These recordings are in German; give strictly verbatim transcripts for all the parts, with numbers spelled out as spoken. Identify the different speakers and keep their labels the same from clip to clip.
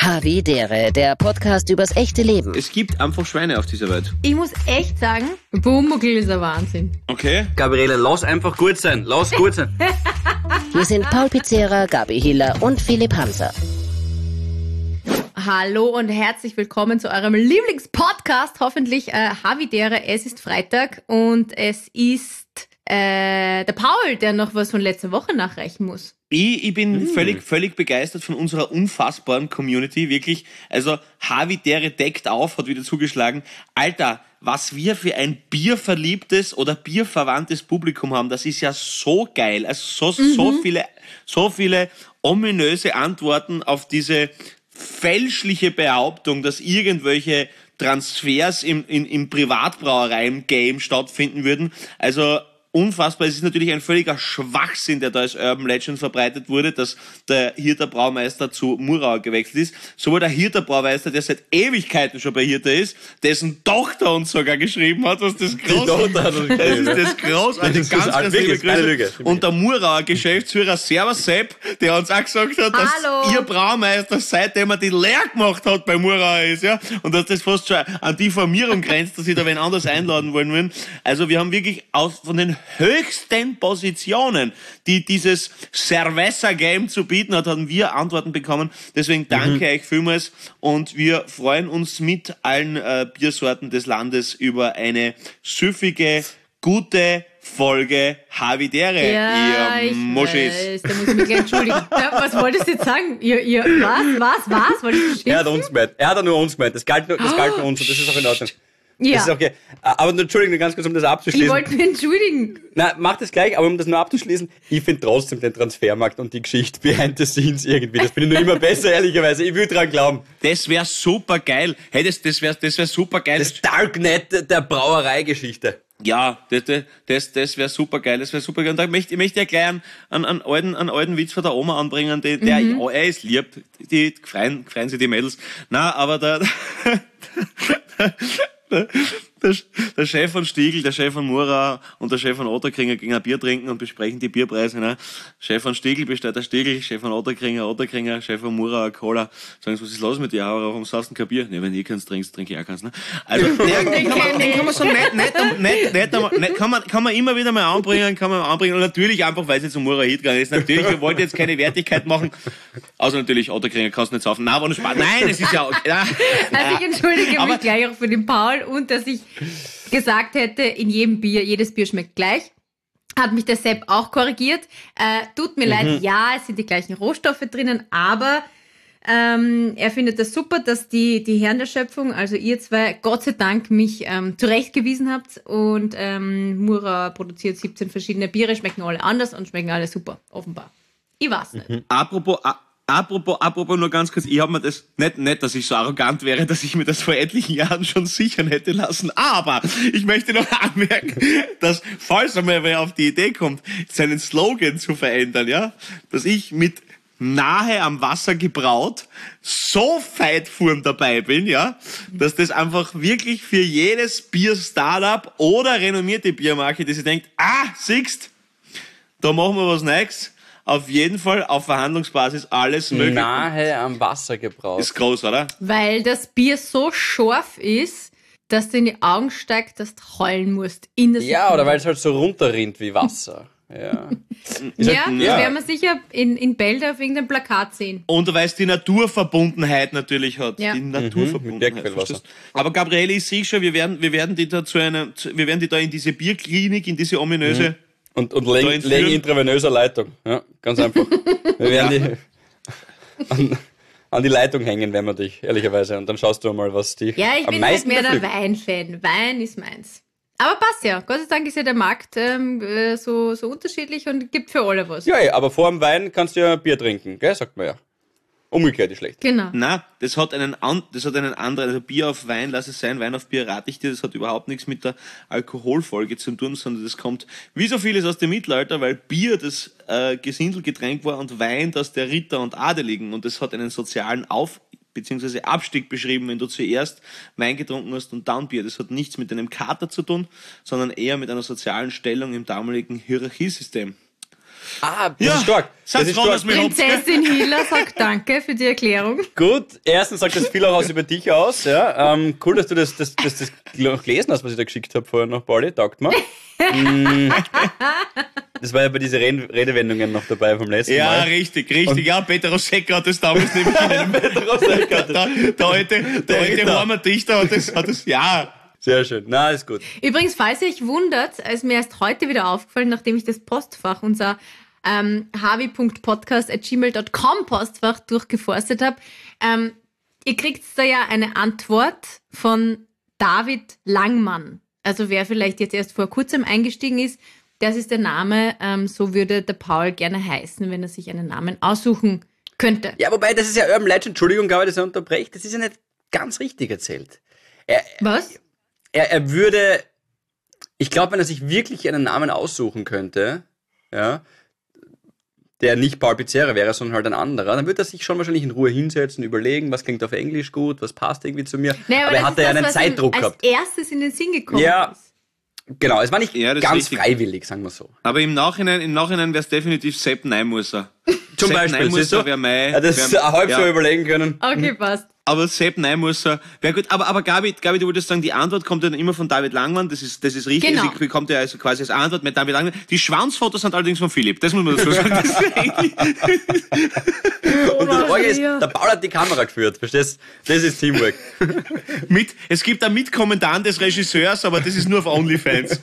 Speaker 1: Havidere, der Podcast übers echte Leben.
Speaker 2: Es gibt einfach Schweine auf dieser Welt.
Speaker 3: Ich muss echt sagen, Pumuckl ist ein Wahnsinn.
Speaker 2: Okay.
Speaker 4: Gabriele, lass einfach gut sein. Lass gut sein.
Speaker 1: Wir sind Paul Pizzera, Gabi Hiller und Philipp Hanser.
Speaker 3: Hallo und herzlich willkommen zu eurem Lieblingspodcast, hoffentlich äh, Havidere. Es ist Freitag und es ist äh, der Paul, der noch was von letzter Woche nachreichen muss.
Speaker 2: Ich, ich bin
Speaker 4: mm.
Speaker 2: völlig, völlig begeistert von unserer unfassbaren Community, wirklich. Also Havidere deckt auf, hat wieder zugeschlagen. Alter, was wir für ein bierverliebtes oder bierverwandtes Publikum haben, das ist ja so geil. Also so, mhm. so viele, so viele ominöse Antworten auf diese fälschliche Behauptung, dass irgendwelche Transfers im, in, im Privatbrauereien-Game stattfinden würden. Also unfassbar. Es ist natürlich ein völliger Schwachsinn, der da als Urban Legend verbreitet wurde, dass der Hirter Braumeister zu Murauer gewechselt ist. Sowohl der Hirter Braumeister, der seit Ewigkeiten schon bei Hirter ist, dessen Tochter uns sogar geschrieben hat, was das groß ist. Das ist das großartige,
Speaker 4: das
Speaker 2: ganz,
Speaker 4: ist
Speaker 2: ganz
Speaker 4: wirklich
Speaker 2: liebe
Speaker 4: keine Lüge.
Speaker 2: Und der Murauer Geschäftsführer Servus Sepp, der uns auch gesagt hat, dass
Speaker 3: Hallo.
Speaker 2: ihr Braumeister, seitdem er die Lehre gemacht hat bei Murauer ist, ja, und dass das fast schon an Diffamierung grenzt, dass sie da wen anders einladen wollen würden. Also wir haben wirklich aus, von den höchsten Positionen, die dieses Cerveza-Game zu bieten hat, haben wir Antworten bekommen. Deswegen danke mhm. euch vielmals und wir freuen uns mit allen äh, Biersorten des Landes über eine süffige, gute Folge Havidere,
Speaker 3: ja,
Speaker 2: ihr
Speaker 3: ich
Speaker 2: Muschis.
Speaker 3: Weiß, da muss ich mich gleich entschuldigen. Ja, was wolltest du jetzt sagen? Ihr, ihr, was, was, was? Wolltest du
Speaker 4: Er hat uns gemeint. Er hat nur uns gemeint. Das galt nur, das galt nur uns und das ist auch in Ordnung.
Speaker 3: Ja.
Speaker 4: Das ist okay. Aber Entschuldigung, ganz kurz, um das abzuschließen.
Speaker 3: Ich wollte mich entschuldigen.
Speaker 4: Nein, mach das gleich, aber um das nur abzuschließen, ich finde trotzdem den Transfermarkt und die Geschichte behind the scenes irgendwie, das bin ich nur immer besser, ehrlicherweise. Ich will dran glauben.
Speaker 2: Das wäre super geil. Hey, das, das wäre das wär super geil.
Speaker 4: Das Darknet der Brauereigeschichte.
Speaker 2: Ja, das, das, das wäre super geil, das wäre super geil. Und da möchte, ich möchte ja gleich einen, einen, einen, alten, einen alten Witz von der Oma anbringen, die, der, mhm. ja, er ist lieb, die freuen, freuen sich die Mädels. Na, aber der, der, der, der Chef von Stiegl, der Chef von Murauer und der Chef von Otterkringer gehen ein Bier trinken und besprechen die Bierpreise. Ne? Chef von Stiegl bestellt der Stiegl, Chef von Otterkringer, Otterkringer, Chef von Murauer, Cola. Sagen sie, was ist los mit dir? Aber warum sagst du kein Bier? Ne, wenn ich keins trinkst, trinke ich auch keins. Ne? Also, den, den, kann man, den kann man so nett, nett, nett, nett, nett kann, man, kann man immer wieder mal anbringen, kann man anbringen. Und natürlich einfach, weil sie zum Murauer hingegangen ist. Natürlich, wir wollten jetzt keine Wertigkeit machen. Außer natürlich, Otterkringer kannst du nicht saufen. Nein, war nur Spaß. Nein, das ist ja okay.
Speaker 3: Also ich entschuldige
Speaker 2: aber,
Speaker 3: mich gleich auch für den Paul und dass ich gesagt hätte, in jedem Bier, jedes Bier schmeckt gleich. Hat mich der Sepp auch korrigiert. Äh, tut mir mhm. leid, ja, es sind die gleichen Rohstoffe drinnen, aber ähm, er findet das super, dass die, die Herren der Schöpfung, also ihr zwei, Gott sei Dank mich ähm, zurechtgewiesen habt und ähm, Murauer produziert siebzehn verschiedene Biere, schmecken alle anders und schmecken alle super, offenbar. Ich weiß nicht.
Speaker 2: Mhm. Apropos... Apropos, apropos nur ganz kurz, ich habe mir das, nicht, nicht, dass ich so arrogant wäre, dass ich mir das vor etlichen Jahren schon sichern hätte lassen, aber ich möchte noch anmerken, dass, falls einmal wer auf die Idee kommt, seinen Slogan zu verändern, ja, dass ich mit nahe am Wasser gebraut so feitfuhrm dabei bin, ja, dass das einfach wirklich für jedes Bier-Startup oder renommierte Biermarke, die sich denkt, ah, siehst, da machen wir was Neues, auf jeden Fall auf Verhandlungsbasis alles möglich.
Speaker 4: Nahe am Wasser gebraut.
Speaker 2: Ist groß, oder?
Speaker 3: Weil das Bier so scharf ist, dass dir in die Augen steigt, dass du heulen musst. In der
Speaker 4: ja,
Speaker 3: Sekunde.
Speaker 4: oder weil es halt so runterrinnt wie Wasser. Ja,
Speaker 3: ja,
Speaker 4: halt,
Speaker 3: das
Speaker 4: ja.
Speaker 3: werden wir sicher in, in Bälde auf irgendeinem Plakat sehen.
Speaker 2: Und weil es die Naturverbundenheit natürlich hat.
Speaker 3: Ja.
Speaker 2: Die Naturverbundenheit.
Speaker 4: Mhm,
Speaker 2: verstehst? Aber Gabriele, ich sehe schon, wir werden, wir werden die da zu einer, wir werden die da in diese Bierklinik, in diese ominöse...
Speaker 4: Mhm. Und, und legen, legen intravenöser Leitung. Ja, ganz einfach. Wir werden ja. die an, an die Leitung hängen, wenn wir dich, ehrlicherweise. Und dann schaust du mal, was die
Speaker 3: Ja, ich
Speaker 4: am
Speaker 3: bin
Speaker 4: meisten
Speaker 3: halt mehr
Speaker 4: dafür.
Speaker 3: der Wein-Fan. Wein ist meins. Aber passt ja. Gott sei Dank ist ja der Markt ähm, so, so unterschiedlich und gibt für alle was.
Speaker 4: Ja, ja, aber vor dem Wein kannst du ja Bier trinken, gell, sagt man ja. Umgekehrt ist schlecht.
Speaker 3: Genau.
Speaker 2: Na, das hat einen, an, das hat einen anderen, also Bier auf Wein, lass es sein, Wein auf Bier rate ich dir, das hat überhaupt nichts mit der Alkoholfolge zu tun, sondern das kommt wie so vieles aus dem Mittelalter, weil Bier das äh, Gesindelgetränk war und Wein das der Ritter und Adeligen, und das hat einen sozialen Auf- bzw. Abstieg beschrieben, wenn du zuerst Wein getrunken hast und dann Bier. Das hat nichts mit einem Kater zu tun, sondern eher mit einer sozialen Stellung im damaligen Hierarchiesystem.
Speaker 4: Ah, das
Speaker 2: Ja,
Speaker 4: ist stark. Das
Speaker 2: sag's
Speaker 4: ist
Speaker 2: Romas
Speaker 4: stark.
Speaker 2: mit Hopf,
Speaker 3: Prinzessin Hila sagt danke für die Erklärung.
Speaker 4: Gut, erstens sagt das viel auch aus über dich aus. Ja. Ähm, cool, dass du das, das, das, das noch gelesen hast, was ich da geschickt habe vorher noch, Pauli. Taugt mir. Mm. Das war ja bei diesen Red- Redewendungen noch dabei vom letzten
Speaker 2: Ja,
Speaker 4: Mal.
Speaker 2: richtig, richtig. Ja, Peter Rosecker hat das damals nämlich in einem
Speaker 4: Peter Rosecker hat das-
Speaker 2: Der, der alte, der alte
Speaker 4: Ritter.
Speaker 2: Hormer Dichter hat das, hat das, ja.
Speaker 4: Sehr schön. Na, ist gut.
Speaker 3: Übrigens, falls ihr euch wundert, ist mir erst heute wieder aufgefallen, nachdem ich das Postfach, unser ähm, havi punkt podcast at gmail punkt com Postfach durchgeforstet habe. Ähm, ihr kriegt da ja eine Antwort von David Langmann. Also wer vielleicht jetzt erst vor kurzem eingestiegen ist, das ist der Name, ähm, so würde der Paul gerne heißen, wenn er sich einen Namen aussuchen könnte.
Speaker 4: Ja, wobei, das ist ja Urban Legend. Entschuldigung, glaube ich, dass er unterbrecht. Das ist ja nicht ganz richtig erzählt. Er,
Speaker 3: Was?
Speaker 4: er, er würde, ich glaube, wenn er sich wirklich einen Namen aussuchen könnte, ja, der nicht Paul Pizzerra wäre, sondern halt ein anderer, dann würde er sich schon wahrscheinlich in Ruhe hinsetzen, überlegen, was klingt auf Englisch gut, was passt irgendwie zu mir.
Speaker 3: Naja,
Speaker 4: aber er
Speaker 3: das
Speaker 4: hatte
Speaker 3: ist
Speaker 4: ja
Speaker 3: das,
Speaker 4: einen
Speaker 3: was ihm
Speaker 4: Zeitdruck
Speaker 3: als
Speaker 4: gehabt.
Speaker 3: erstes in den Sinn gekommen
Speaker 4: Ja.
Speaker 3: ist.
Speaker 4: Genau, es war nicht
Speaker 2: Ja, das ist
Speaker 4: ganz
Speaker 2: richtig.
Speaker 4: freiwillig, sagen wir so.
Speaker 2: Aber im Nachhinein, im Nachhinein wäre es definitiv Sepp Neimusser.
Speaker 4: Zum
Speaker 2: Sepp
Speaker 4: Beispiel, siehst du?
Speaker 2: Neimusser wäre mein...
Speaker 4: Ja, das
Speaker 2: wär,
Speaker 4: ein halbes Jahr
Speaker 2: ja.
Speaker 4: überlegen können.
Speaker 3: Okay, passt.
Speaker 2: Aber Sepp Neimusser wäre gut. Aber, aber Gabi, Gabi, du wolltest sagen, die Antwort kommt dann immer von David Langmann. Das ist, das ist richtig.
Speaker 3: Genau.
Speaker 2: Sie bekommt ja also quasi als Antwort mit David Langmann. Die Schwanzfotos sind allerdings von Philipp. Das muss man dazu sagen. Das ist eigentlich
Speaker 4: Und das Orge ist,
Speaker 3: Maria.
Speaker 4: der Paul hat die Kamera geführt, verstehst? Das ist Teamwork.
Speaker 2: mit, es gibt einen Mitkommentar des Regisseurs, aber das ist nur auf OnlyFans.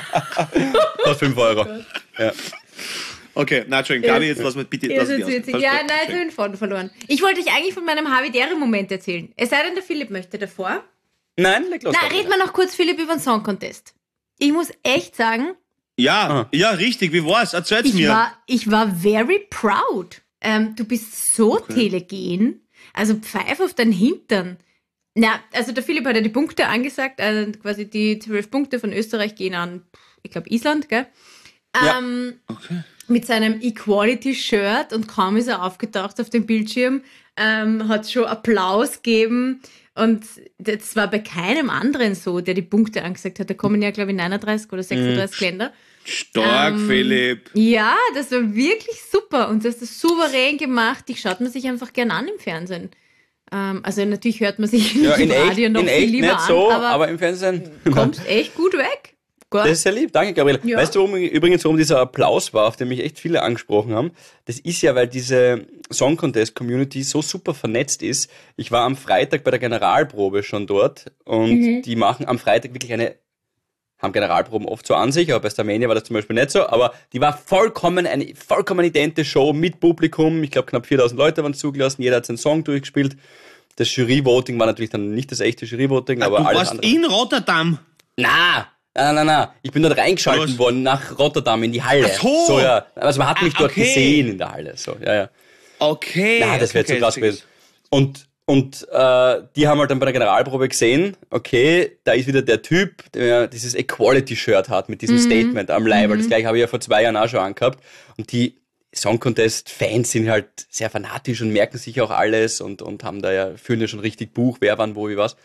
Speaker 4: Kostet fünf Euro. Ja.
Speaker 2: Okay, na, Entschuldigung, Gabi, jetzt lass mal bitte,
Speaker 3: Ihr
Speaker 2: lass
Speaker 3: seid
Speaker 2: mich aus.
Speaker 3: witzig. Ja, nein, jetzt habe ich den Faden verloren. Ich wollte euch eigentlich von meinem Havidere-Moment erzählen. Es sei denn, der Philipp möchte davor.
Speaker 4: Nein, leg los.
Speaker 3: Na, reden wir noch kurz, Philipp, über den Song Contest. Ich muss echt sagen,
Speaker 2: Ja,
Speaker 4: Ah.
Speaker 2: ja, richtig. Wie war's? Erzähl's
Speaker 3: ich
Speaker 2: mir.
Speaker 3: war, ich war very proud. Ähm, du bist so telegen. Also pfeif auf deinen Hintern. Na, also der Philipp hat ja die Punkte angesagt. Also quasi die zwölf Punkte von Österreich gehen an, ich glaube, Island, gell?
Speaker 4: Ja.
Speaker 3: Ähm,
Speaker 2: Okay.
Speaker 3: mit seinem Equality-Shirt und kaum ist er aufgetaucht auf dem Bildschirm, ähm, hat schon Applaus gegeben und das war bei keinem anderen so, der die Punkte angesagt hat. Da kommen ja, glaube ich, neununddreißig oder sechsunddreißig Länder.
Speaker 2: Stark,
Speaker 3: Ähm,
Speaker 2: Philipp.
Speaker 3: Ja, das war wirklich super und du hast das souverän gemacht. Die schaut man sich einfach gern an im Fernsehen. Ähm, also natürlich hört man sich
Speaker 4: Ja, in
Speaker 3: im Radio
Speaker 4: echt,
Speaker 3: noch
Speaker 4: in
Speaker 3: viel
Speaker 4: echt
Speaker 3: lieber
Speaker 4: nicht
Speaker 3: an,
Speaker 4: so,
Speaker 3: aber,
Speaker 4: aber im Fernsehen.
Speaker 3: kommst echt gut weg. Gut.
Speaker 4: Das ist sehr lieb, danke Gabriele.
Speaker 3: Ja.
Speaker 4: Weißt du warum, übrigens, warum dieser Applaus war, auf den mich echt viele angesprochen haben? Das ist ja, weil diese Song Contest Community so super vernetzt ist. Ich war am Freitag bei der Generalprobe schon dort und
Speaker 3: Mhm.
Speaker 4: die machen am Freitag wirklich eine, haben Generalproben oft so an sich, aber bei Starmania war das zum Beispiel nicht so, aber die war vollkommen, eine vollkommen idente Show mit Publikum. Ich glaube, knapp viertausend Leute waren zugelassen, jeder hat seinen Song durchgespielt. Das Jury-Voting war natürlich dann nicht das echte Jury-Voting, aber
Speaker 2: Du
Speaker 4: alles
Speaker 2: warst
Speaker 4: andere.
Speaker 2: in Rotterdam.
Speaker 4: Na, na, na, na. Ich bin dort reingeschalten
Speaker 2: Was?
Speaker 4: worden nach Rotterdam in die Halle.
Speaker 2: Ach so.
Speaker 4: ja. Also man hat mich
Speaker 2: Ah,
Speaker 4: dort
Speaker 2: okay.
Speaker 4: gesehen in der Halle. So, ja, ja.
Speaker 2: Okay.
Speaker 4: Na, das wäre
Speaker 2: okay,
Speaker 4: zu krass
Speaker 2: okay.
Speaker 4: gewesen. Und, und äh, die haben halt dann bei der Generalprobe gesehen, okay, da ist wieder der Typ, der dieses Equality-Shirt hat mit diesem Statement am Leib. Das gleiche habe ich ja vor zwei Jahren auch schon angehabt. Und die Song Contest-Fans sind halt sehr fanatisch und merken sich auch alles und, und haben da ja, führen ja schon richtig Buch, wer wann, wo, wie was.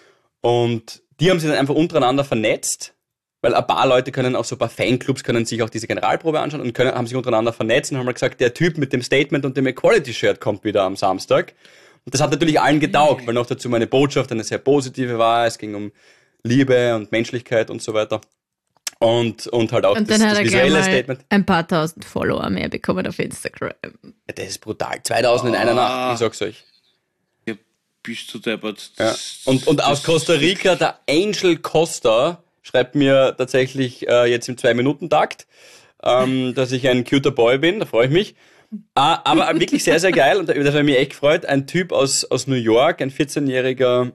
Speaker 4: Und die haben sich dann einfach untereinander vernetzt, weil ein paar Leute können auch so ein paar Fanclubs können sich auch diese Generalprobe anschauen und können, haben sich untereinander vernetzt und haben halt gesagt, der Typ mit dem Statement und dem Equality-Shirt kommt wieder am Samstag. Und das hat natürlich allen getaugt, weil noch dazu meine Botschaft eine sehr positive war. Es ging um Liebe und Menschlichkeit und so weiter. Und, und halt auch
Speaker 3: Und
Speaker 4: das,
Speaker 3: dann hat
Speaker 4: das
Speaker 3: er gleich
Speaker 4: visuelle
Speaker 3: mal
Speaker 4: Statement.
Speaker 3: ein paar tausend Follower mehr bekommen auf Instagram.
Speaker 4: Ja, das ist brutal. zweitausend in einer Nacht, ich sag's euch.
Speaker 2: Ja, bist du deppert.
Speaker 4: Ja.
Speaker 2: Das-
Speaker 4: Und, und aus
Speaker 2: das-
Speaker 4: Costa Rica, der Angel Costa schreibt mir tatsächlich äh, jetzt im Zwei-Minuten-Takt, ähm, dass ich ein cuter Boy bin, da freue ich mich. Ah, aber wirklich sehr, sehr geil und das hat mich echt gefreut. Ein Typ aus, aus New York, ein vierzehnjähriger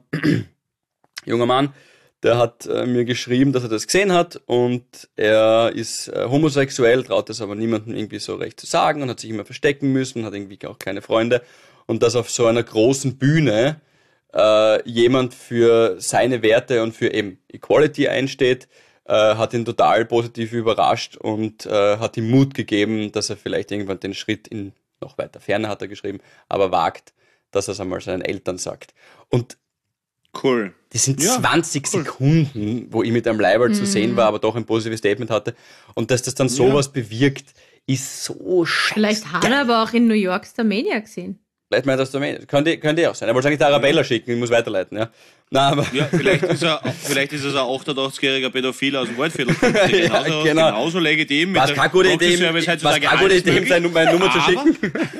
Speaker 4: junger Mann, der hat äh, mir geschrieben, dass er das gesehen hat und er ist äh, homosexuell, traut es aber niemandem irgendwie so recht zu sagen und hat sich immer verstecken müssen, hat irgendwie auch keine Freunde und dass auf so einer großen Bühne äh, jemand für seine Werte und für eben Equality einsteht, äh, hat ihn total positiv überrascht und äh, hat ihm Mut gegeben, dass er vielleicht irgendwann den Schritt in noch weiter Ferne, hat er geschrieben, aber wagt, dass er es einmal seinen Eltern sagt. Und
Speaker 2: Cool.
Speaker 4: das sind
Speaker 2: Ja,
Speaker 4: zwanzig
Speaker 2: cool.
Speaker 4: Sekunden, wo ich mit einem Leiberl zu sehen war, aber doch ein positives Statement hatte. Und dass das dann sowas bewirkt, ist so scheiße.
Speaker 3: Vielleicht hat er aber auch in New York Starmania gesehen.
Speaker 4: Vielleicht meint das Domain. Könnte, könnte auch sein. Er wollte eigentlich der Arabella schicken, ich muss weiterleiten, ja. Nein, aber.
Speaker 2: Ja, vielleicht ist er, vielleicht ist es ein achtundachtzig-jähriger Pädophil aus dem Waldviertel. Genauso,
Speaker 4: ja, genau.
Speaker 2: genauso legitim.
Speaker 4: Was keine gute Idee, was keine gute Idee, seine Nummer zu schicken.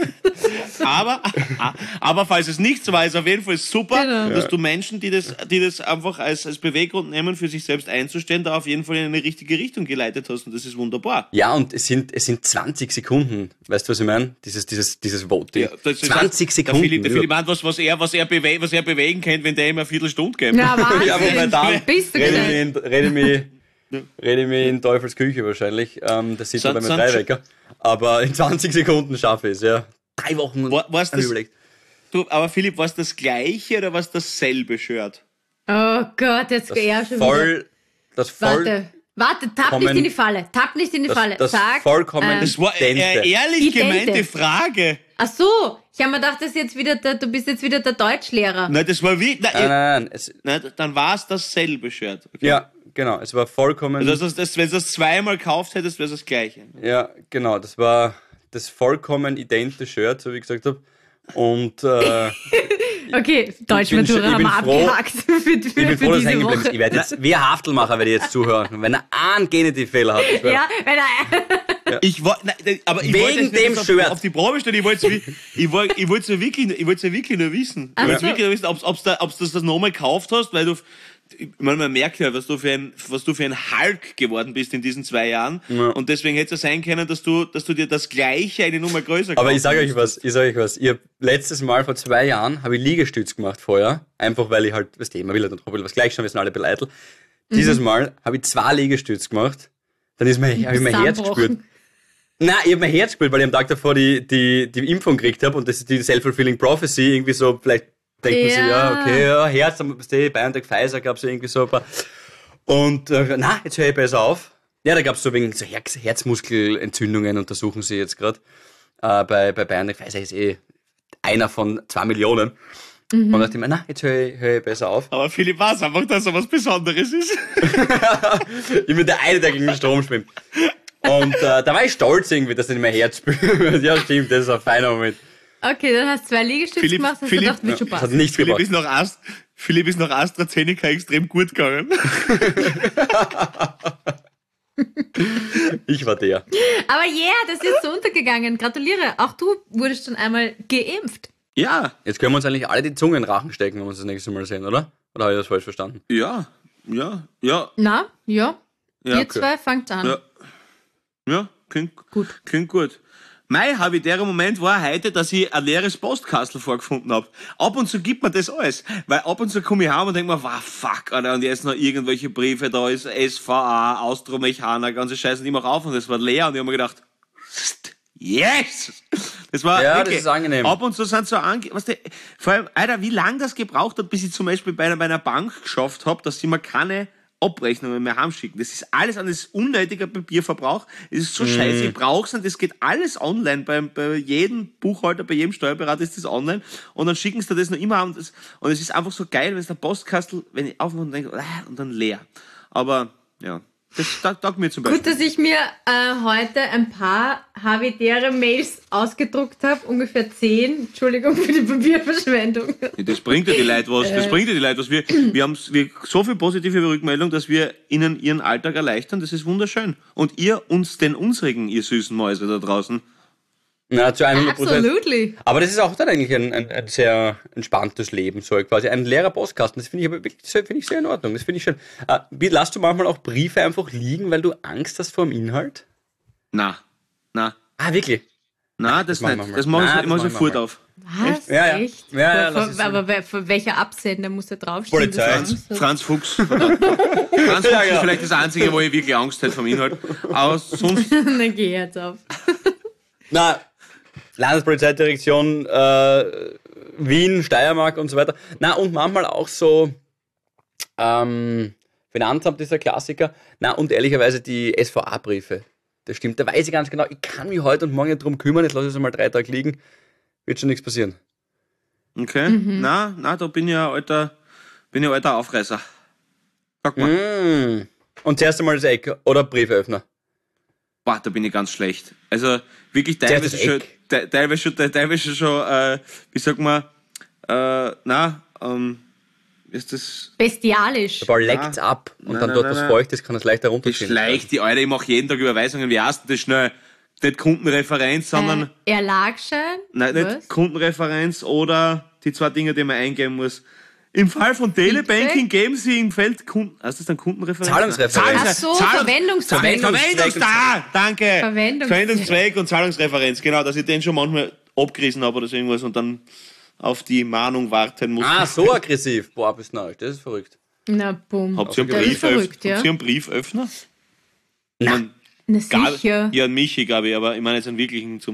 Speaker 2: Aber, aber falls es nicht so war, ist auf jeden Fall super,
Speaker 3: Genau.
Speaker 2: dass du Menschen, die das, die das einfach als, als Beweggrund nehmen, für sich selbst einzustellen, da auf jeden Fall in eine richtige Richtung geleitet hast. Und das ist wunderbar.
Speaker 4: Ja, und es sind, es sind zwanzig Sekunden. Weißt du, was ich meine? Dieses, dieses, dieses Voting.
Speaker 2: Ja, das ist
Speaker 4: zwanzig
Speaker 2: halt,
Speaker 4: Sekunden.
Speaker 2: Der Philipp, der Philipp meint, was, was, er, was, er bewe was er bewegen kann, wenn der ihm eine Viertelstunde gibt.
Speaker 3: Ja, Wahnsinn.
Speaker 4: Ja, wobei dann
Speaker 3: Bist du
Speaker 4: rede ich
Speaker 3: gescheit?
Speaker 4: mich in, rede ich mich, rede ich mich in Teufels Küche wahrscheinlich. Ähm, das sieht man bei
Speaker 2: Sind-
Speaker 4: meinem
Speaker 2: sind-
Speaker 4: Dreiwecker. Aber in zwanzig Sekunden schaffe ich es, ja. Drei Wochen
Speaker 2: War- war's
Speaker 4: hab ich
Speaker 2: das-
Speaker 4: überlegt.
Speaker 2: Du, aber Philipp, war es das gleiche oder war es dasselbe Shirt?
Speaker 3: Oh Gott, jetzt
Speaker 4: Das
Speaker 3: er schon wieder.
Speaker 4: voll, das voll,
Speaker 3: Warte, warte, tapp
Speaker 4: kommen-
Speaker 3: nicht in die Falle. Tapp nicht in die
Speaker 4: das,
Speaker 3: Falle.
Speaker 4: das
Speaker 3: Sag.
Speaker 4: vollkommen
Speaker 3: ähm,
Speaker 2: Das war eine
Speaker 4: Idente.
Speaker 2: ehrlich
Speaker 3: Idente.
Speaker 2: gemeinte Frage.
Speaker 3: Ach so, ich habe mir gedacht, das ist jetzt wieder der, du bist jetzt wieder der Deutschlehrer.
Speaker 2: Nein, das war wie. Nein,
Speaker 4: Nein, nein, nein. Es,
Speaker 2: nein, dann war es dasselbe Shirt. Okay.
Speaker 4: ja, genau. Es war vollkommen.
Speaker 2: Also, das, das, wenn du das zweimal gekauft hättest, wäre es das gleiche.
Speaker 4: Ja, genau. Das war das vollkommen idente Shirt, so wie ich gesagt habe. Und äh,
Speaker 3: Okay,
Speaker 4: ich
Speaker 3: Deutschmatura
Speaker 4: bin
Speaker 3: haben wir
Speaker 4: froh-
Speaker 3: abgehakt für, für,
Speaker 4: ich bin
Speaker 3: für
Speaker 4: froh, dass es
Speaker 3: diese
Speaker 4: hängen geblieben ist.
Speaker 3: Woche.
Speaker 4: Ich werde jetzt, wie ein Haftelmacher werde ich jetzt zuhören. Wenn er einen Genitivfehler hat. Das wär-
Speaker 3: Ja, wenn er,
Speaker 2: Ich war, nein, aber ich
Speaker 4: Wegen
Speaker 2: wollte jetzt nicht
Speaker 4: dem
Speaker 2: auf,
Speaker 4: Shirt.
Speaker 2: auf die Probe stellen. Ich wollte es ich wollte, ich wollte es ja wirklich, ich wollte es ja wirklich nur wissen. Ich wollte es
Speaker 3: so.
Speaker 2: wirklich nur wissen, ob ob da, ob's das das nochmal gekauft hast, weil du, ich meine, man merkt ja, was du für ein, was du für ein Hulk geworden bist in diesen zwei Jahren.
Speaker 4: Ja.
Speaker 2: Und deswegen hätte es ja sein können, dass du, dass du dir das Gleiche eine Nummer größer
Speaker 4: Aber ich
Speaker 2: gekauft
Speaker 4: sage euch
Speaker 2: hast.
Speaker 4: was, ich sage euch was. Ich hab letztes Mal vor zwei Jahren habe ich Liegestütz gemacht vorher. Einfach weil ich halt, weißt du, man will halt noch ein bisschen was gleich schon, wir sind alle beleidigt. Dieses Mal habe ich zwei Liegestütz gemacht. Dann ist mein, habe ich mein Herz
Speaker 3: Zusammenbrochen.
Speaker 4: gespürt. Nein, ich habe mein Herz gespürt, weil ich am Tag davor die, die, die Impfung gekriegt habe und das ist die Self-Fulfilling Prophecy, irgendwie so, vielleicht denkt man sich,
Speaker 3: Ja.
Speaker 4: ja, okay, ja, Herz, dann weißt du, BioNTech, Pfizer gab es irgendwie so ein paar. Und äh, na, jetzt höre ich besser auf. Ja, da gab es so wegen so Herz, Herzmuskelentzündungen, untersuchen sie jetzt gerade. Äh, bei, bei BioNTech, Pfizer ist eh einer von zwei Millionen. Und da dachte ich mir, na, jetzt höre ich, hör ich besser auf.
Speaker 2: Aber Philipp weiß einfach, dass er was Besonderes ist.
Speaker 4: Ich bin der eine, der gegen den Strom schwimmt. Und äh, da war ich stolz irgendwie, dass ich nicht mehr Herz spüre. Ja, stimmt, das ist ein feiner Moment.
Speaker 3: okay, dann hast du zwei Liegestütze
Speaker 2: Philipp-
Speaker 3: gemacht, hast
Speaker 2: Philipp-
Speaker 3: du gedacht, wird schon
Speaker 4: Das hat
Speaker 3: passen.
Speaker 4: nichts
Speaker 2: Philipp
Speaker 4: gebracht.
Speaker 2: ist, nach Ast Philipp ist nach AstraZeneca extrem gut gegangen.
Speaker 4: Ich war der.
Speaker 3: Aber yeah, das ist so untergegangen. Gratuliere. Auch du wurdest schon einmal geimpft.
Speaker 2: Ja,
Speaker 4: Jetzt können wir uns eigentlich alle die Zunge in den Rachen stecken, wenn wir uns das nächste Mal sehen, oder? Oder habe ich das falsch verstanden?
Speaker 2: ja, ja, ja,
Speaker 3: Na, ja.
Speaker 2: ja.
Speaker 3: Ihr zwei fangt an.
Speaker 2: Ja, ja klingt
Speaker 3: Gut.
Speaker 2: Klingt gut. Mein habitärer Moment war heute, dass ich ein leeres Postkastel vorgefunden habe. Ab und zu gibt mir das alles. Weil ab und zu komme ich heim und denke mir, wow, fuck, Alter, und jetzt noch irgendwelche Briefe, da ist S V A, Austromechaner, ganze Scheiße, und ich mach auf und das war leer und ich habe mir gedacht, yes! Das war
Speaker 4: Ja,
Speaker 2: wirklich,
Speaker 4: das ist angenehm.
Speaker 2: Ab und zu sind so ange... Weißt du, vor allem, Alter, wie lange das gebraucht hat, bis ich zum Beispiel bei einer, bei einer Bank geschafft habe, dass sie mir keine Abrechnungen mehr heimschicken. Das ist alles an das unnötiger Papierverbrauch. Es ist so scheiße, ich brauch's nicht. Das geht alles online. Bei, bei jedem Buchhalter, bei jedem Steuerberater ist das online. Und dann schicken sie dir das noch immer an. Und, das, und es ist einfach so geil, wenn es der Postkastel, wenn ich aufmache und denke, ah, und dann leer. Aber, ja, das taugt mir zum Beispiel.
Speaker 3: Gut, dass ich mir äh, heute ein paar habitäre Mails ausgedruckt habe, ungefähr zehn. Entschuldigung für die Papierverschwendung.
Speaker 2: Das bringt ja die Leute was. Das bringt ja die Leute was. Wir, wir haben wir, so viel positive Rückmeldung, dass wir ihnen ihren Alltag erleichtern. Das ist wunderschön. Und ihr uns den unsrigen, ihr süßen Mäuse da draußen.
Speaker 4: Na, zu hundert Prozent.
Speaker 3: Absolutely.
Speaker 4: Aber das ist auch dann eigentlich ein, ein, ein sehr entspanntes Leben, so quasi ein leerer Postkasten. Das finde ich aber wirklich sehr, finde ich sehr in Ordnung. Das finde ich schön. Äh, wie, lässt du manchmal auch Briefe einfach liegen, weil du Angst hast vor dem Inhalt?
Speaker 2: Na, na,
Speaker 4: Ah, wirklich?
Speaker 2: na, das,
Speaker 4: das machen
Speaker 2: nicht.
Speaker 4: wir
Speaker 2: Das
Speaker 4: mal.
Speaker 2: mache ich
Speaker 4: Nein,
Speaker 2: immer
Speaker 4: das
Speaker 2: so
Speaker 4: machen wir
Speaker 2: fort
Speaker 4: mal.
Speaker 2: auf.
Speaker 3: Was?
Speaker 4: Ja, ja.
Speaker 3: Echt?
Speaker 4: Ja, ja,
Speaker 3: Vor-
Speaker 4: lass es
Speaker 3: vor- aber wer, für welcher Absender muss da draufstehen?
Speaker 4: Polizei.
Speaker 3: Das ist so-
Speaker 2: Franz Fuchs. Franz Fuchs
Speaker 4: Ja,
Speaker 2: ist
Speaker 4: genau.
Speaker 2: vielleicht das Einzige, wo ich wirklich Angst hätte vom Inhalt. Aber sonst,
Speaker 3: Dann geh jetzt auf.
Speaker 4: Na, Landespolizeidirektion äh, Wien, Steiermark und so weiter. Na, und manchmal auch so ähm, Finanzamt ist der Klassiker. Na, und ehrlicherweise die S V A-Briefe. Das stimmt, da weiß ich ganz genau, ich kann mich heute und morgen nicht drum kümmern, jetzt lasse ich es mal drei Tage liegen, wird schon nichts passieren.
Speaker 2: okay. Na, na, da bin ich ein alter, bin ich ein alter Aufreißer. Sag mal.
Speaker 4: Mm. Und zuerst einmal das Eck oder Brieföffner.
Speaker 2: Boah, da bin ich ganz schlecht. Also wirklich
Speaker 4: Zuerst
Speaker 2: teilweise
Speaker 4: das
Speaker 2: schon,
Speaker 4: Eck.
Speaker 2: te- teilweise schon, te- teilweise schon, äh, wie sagt man, äh, na, ähm, ist das
Speaker 3: Bestialisch.
Speaker 4: Der Ball leckt
Speaker 2: Ja.
Speaker 4: ab und
Speaker 2: Nein,
Speaker 4: dann
Speaker 2: nein,
Speaker 4: dort
Speaker 2: nein,
Speaker 4: was
Speaker 2: nein.
Speaker 4: Feuchtes kann es leichter runterziehen.
Speaker 2: geschleicht, die Alter, ich mache jeden Tag Überweisungen, wie heißt denn das schnell? Nicht Kundenreferenz, sondern,
Speaker 3: Äh, Erlagschein?
Speaker 2: nein, nicht
Speaker 3: Was?
Speaker 2: Kundenreferenz oder die zwei Dinge, die man eingeben muss. Im Fall von Telebanking geben Sie im Feld Kunden, heißt das dann Kundenreferenz?
Speaker 4: Zahlungsreferenz.
Speaker 3: Ach so,
Speaker 2: Zahlungs-
Speaker 3: Verwendungszweck.
Speaker 4: Verwendungszweck.
Speaker 2: Verwendungszweck, ah, danke.
Speaker 3: Verwendungszweck.
Speaker 2: Verwendungszweck und Zahlungsreferenz, genau, dass ich den schon manchmal abgerissen habe oder so irgendwas und dann auf die Mahnung warten muss.
Speaker 4: Ah, so aggressiv. Boah, bist du alt. Das ist verrückt.
Speaker 3: Na, bumm.
Speaker 2: Habt ihr einen,
Speaker 3: Das ist
Speaker 2: Brieföff-
Speaker 3: verrückt, ja.
Speaker 2: Habt ihr einen Brieföffner?
Speaker 4: Nein.
Speaker 3: Na,
Speaker 2: Gar-
Speaker 3: sicher.
Speaker 2: Ja, einen Michi, glaube ich, aber ich meine jetzt einen wirklichen zum.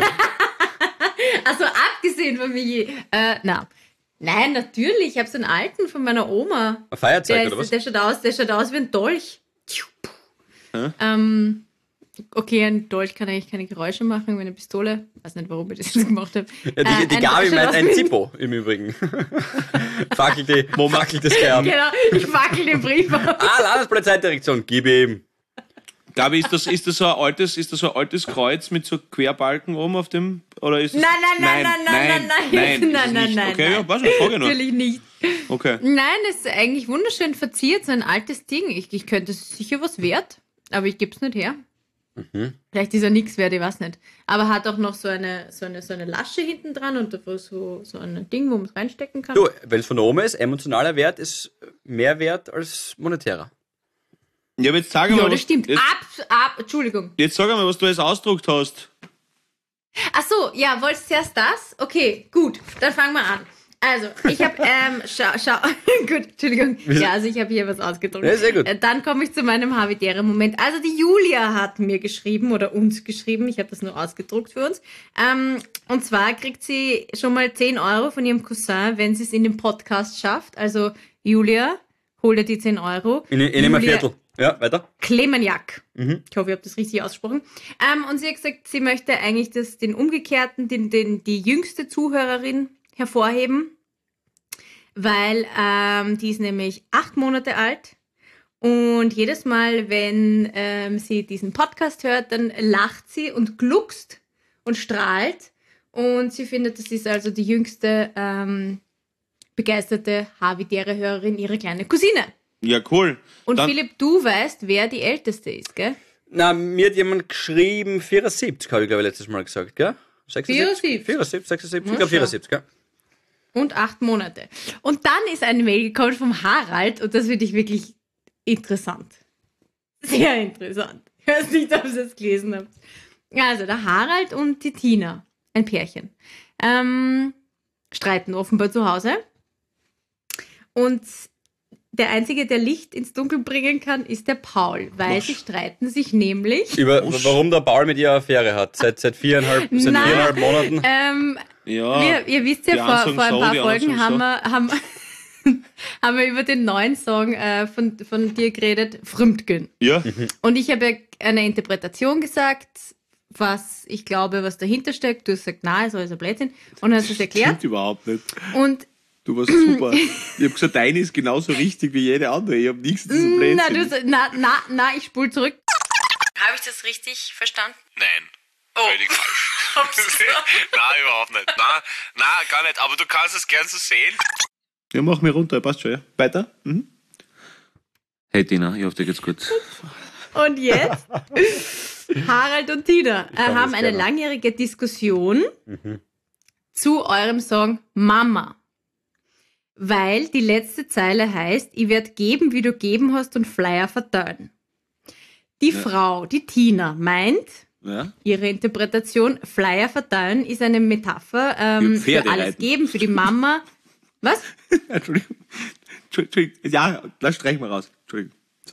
Speaker 3: Also abgesehen von mir. Äh, na. Nein, natürlich. Ich habe so einen alten von meiner Oma.
Speaker 4: Ein Feuerzeug
Speaker 3: Der,
Speaker 4: oder was?
Speaker 3: ist, der, schaut aus, der schaut aus wie ein Dolch.
Speaker 2: Hä?
Speaker 3: Ähm, okay, ein Dolch kann eigentlich keine Geräusche machen, wie eine Pistole. Weiß nicht, warum ich das jetzt gemacht habe.
Speaker 4: Ja, die, die
Speaker 3: ein
Speaker 4: Gabi
Speaker 3: Dolch
Speaker 4: meint
Speaker 3: schaut
Speaker 4: ein
Speaker 3: aus wie-
Speaker 4: Zippo im Übrigen. fackelt, die, wo fackelt das Gerben?
Speaker 3: Genau, ich fackel den Brief auf.
Speaker 4: Ah, Landespolizeidirektion, gib ihm.
Speaker 2: Gabi, ist das, ist das so ein altes, ist das so ein altes Kreuz mit so Querbalken oben auf dem? Oder ist das,
Speaker 3: Nein, nein, nein, nein, nein, nein,
Speaker 2: nein,
Speaker 3: nein,
Speaker 2: ist es
Speaker 3: nein,
Speaker 2: nicht.
Speaker 3: nein,
Speaker 2: Okay,
Speaker 3: nein.
Speaker 2: ja, was, ich frage nur.
Speaker 3: Natürlich nicht.
Speaker 2: Okay.
Speaker 3: Nein, es ist eigentlich wunderschön verziert, so ein altes Ding. Ich, ich könnte es sicher was wert, aber ich gebe es nicht her.
Speaker 4: Mhm.
Speaker 3: Vielleicht ist er nichts wert, ich weiß nicht. Aber hat auch noch so eine, so eine, so eine Lasche hinten dran und davor so, so ein Ding, wo man es reinstecken kann.
Speaker 4: Du, wenn es von der Oma ist, emotionaler Wert ist mehr wert als monetärer.
Speaker 2: Ja, aber jetzt sag
Speaker 3: Ja,
Speaker 2: mal,
Speaker 3: das
Speaker 2: was,
Speaker 3: stimmt.
Speaker 2: jetzt,
Speaker 3: Ab, ab, Entschuldigung.
Speaker 2: jetzt sag mal, was du alles ausgedruckt hast.
Speaker 3: Ach so, ja, wolltest du erst das? Okay, gut, dann fangen wir an. Also, ich habe, ähm, schau, schau, gut, Entschuldigung. Ja, also ich habe hier was ausgedruckt.
Speaker 4: Ja, sehr gut.
Speaker 3: Äh, Dann komme ich zu meinem habitären Moment. Also die Julia hat mir geschrieben oder uns geschrieben, ich habe das nur ausgedruckt für uns. Ähm, und zwar kriegt sie schon mal zehn Euro von ihrem Cousin, wenn sie es in den Podcast schafft. Also Julia, hol dir die zehn Euro.
Speaker 4: Ich, ich nehme ein
Speaker 3: Julia
Speaker 4: Viertel. Ja, weiter.
Speaker 3: Klemenjak.
Speaker 4: Mhm.
Speaker 3: Ich hoffe, ich habe das richtig ausgesprochen. Ähm, und sie hat gesagt, sie möchte eigentlich das, den umgekehrten, den, den, die jüngste Zuhörerin hervorheben, weil ähm, die ist nämlich acht Monate alt und jedes Mal, wenn ähm, sie diesen Podcast hört, dann lacht sie und gluckst und strahlt und sie findet, das ist also die jüngste ähm, begeisterte habitäre Hörerin, ihre kleine Cousine.
Speaker 2: Ja, cool.
Speaker 3: Und
Speaker 2: Dann-
Speaker 3: Philipp, du weißt, wer die Älteste ist, gell?
Speaker 4: Na, mir hat jemand geschrieben, vierundsiebzig, habe ich glaube ich letztes Mal gesagt, gell? sechsundsiebzig?
Speaker 3: vierundsiebzig.
Speaker 4: vierundsiebzig, sechsundsiebzig,
Speaker 3: Na,
Speaker 4: ich glaube
Speaker 3: schau.
Speaker 4: vierundsiebzig, gell?
Speaker 3: Und acht Monate. Und dann ist eine Mail gekommen vom Harald und das finde ich wirklich interessant. Sehr interessant. Ich weiß nicht, ob ihr es gelesen habt. Also, der Harald und die Tina, ein Pärchen, ähm, streiten offenbar zu Hause. Und der Einzige, der Licht ins Dunkel bringen kann, ist der Paul, weil
Speaker 2: Was?
Speaker 3: sie streiten sich nämlich.
Speaker 4: Über,
Speaker 2: Usch.
Speaker 4: warum der Paul mit ihr eine Affäre hat, seit, seit, viereinhalb, seit
Speaker 3: Nein.
Speaker 4: viereinhalb Monaten.
Speaker 3: Ähm,
Speaker 2: Ja,
Speaker 3: Wir, ihr wisst ja,
Speaker 2: die
Speaker 3: vor,
Speaker 2: einen
Speaker 3: vor ein
Speaker 2: sagen so,
Speaker 3: paar
Speaker 2: die anderen
Speaker 3: Folgen
Speaker 2: sagen
Speaker 3: haben
Speaker 2: so.
Speaker 3: wir, haben, haben wir über den neuen Song äh, von, von dir geredet, Frümtgen.
Speaker 2: ja.
Speaker 3: Und ich habe ja eine Interpretation gesagt, was ich glaube, was dahinter steckt. Du hast gesagt, nein, ist alles ein Blödsinn. Und dann hast du es erklärt.
Speaker 2: Stimmt überhaupt nicht.
Speaker 3: Und
Speaker 2: Du warst super. Ich habe gesagt, deine ist genauso richtig wie jede andere. Ich habe nichts zu diesem Blödsinn.
Speaker 3: na, du, na, na, na, ich spule zurück. Habe ich das richtig verstanden?
Speaker 5: Nein.
Speaker 3: Oh.
Speaker 5: Völlig falsch. Nein, überhaupt nicht. Nein, nein, gar nicht. Aber du kannst es gern so sehen.
Speaker 2: Ja, mach mir runter, passt schon, ja. Weiter? Mhm. Hey Tina, ich hoffe, dir geht's gut.
Speaker 3: Und jetzt, Harald und Tina äh,
Speaker 4: kann
Speaker 3: haben
Speaker 4: das
Speaker 3: eine
Speaker 4: gerne.
Speaker 3: langjährige Diskussion
Speaker 4: Mhm.
Speaker 3: zu eurem Song Mama. Weil die letzte Zeile heißt, ich werde geben, wie du geben hast und Flyer verteilen. Die
Speaker 2: Ja.
Speaker 3: Frau, die Tina, meint,
Speaker 2: Ja?
Speaker 3: ihre Interpretation, Flyer verteilen ist eine Metapher ähm,
Speaker 2: Für
Speaker 3: für
Speaker 2: Pferde
Speaker 3: alles
Speaker 2: reiten.
Speaker 3: geben, für die Mama. Was?
Speaker 2: Entschuldigung. Entschuldigung. Ja, das streichen wir raus. Entschuldigung. So.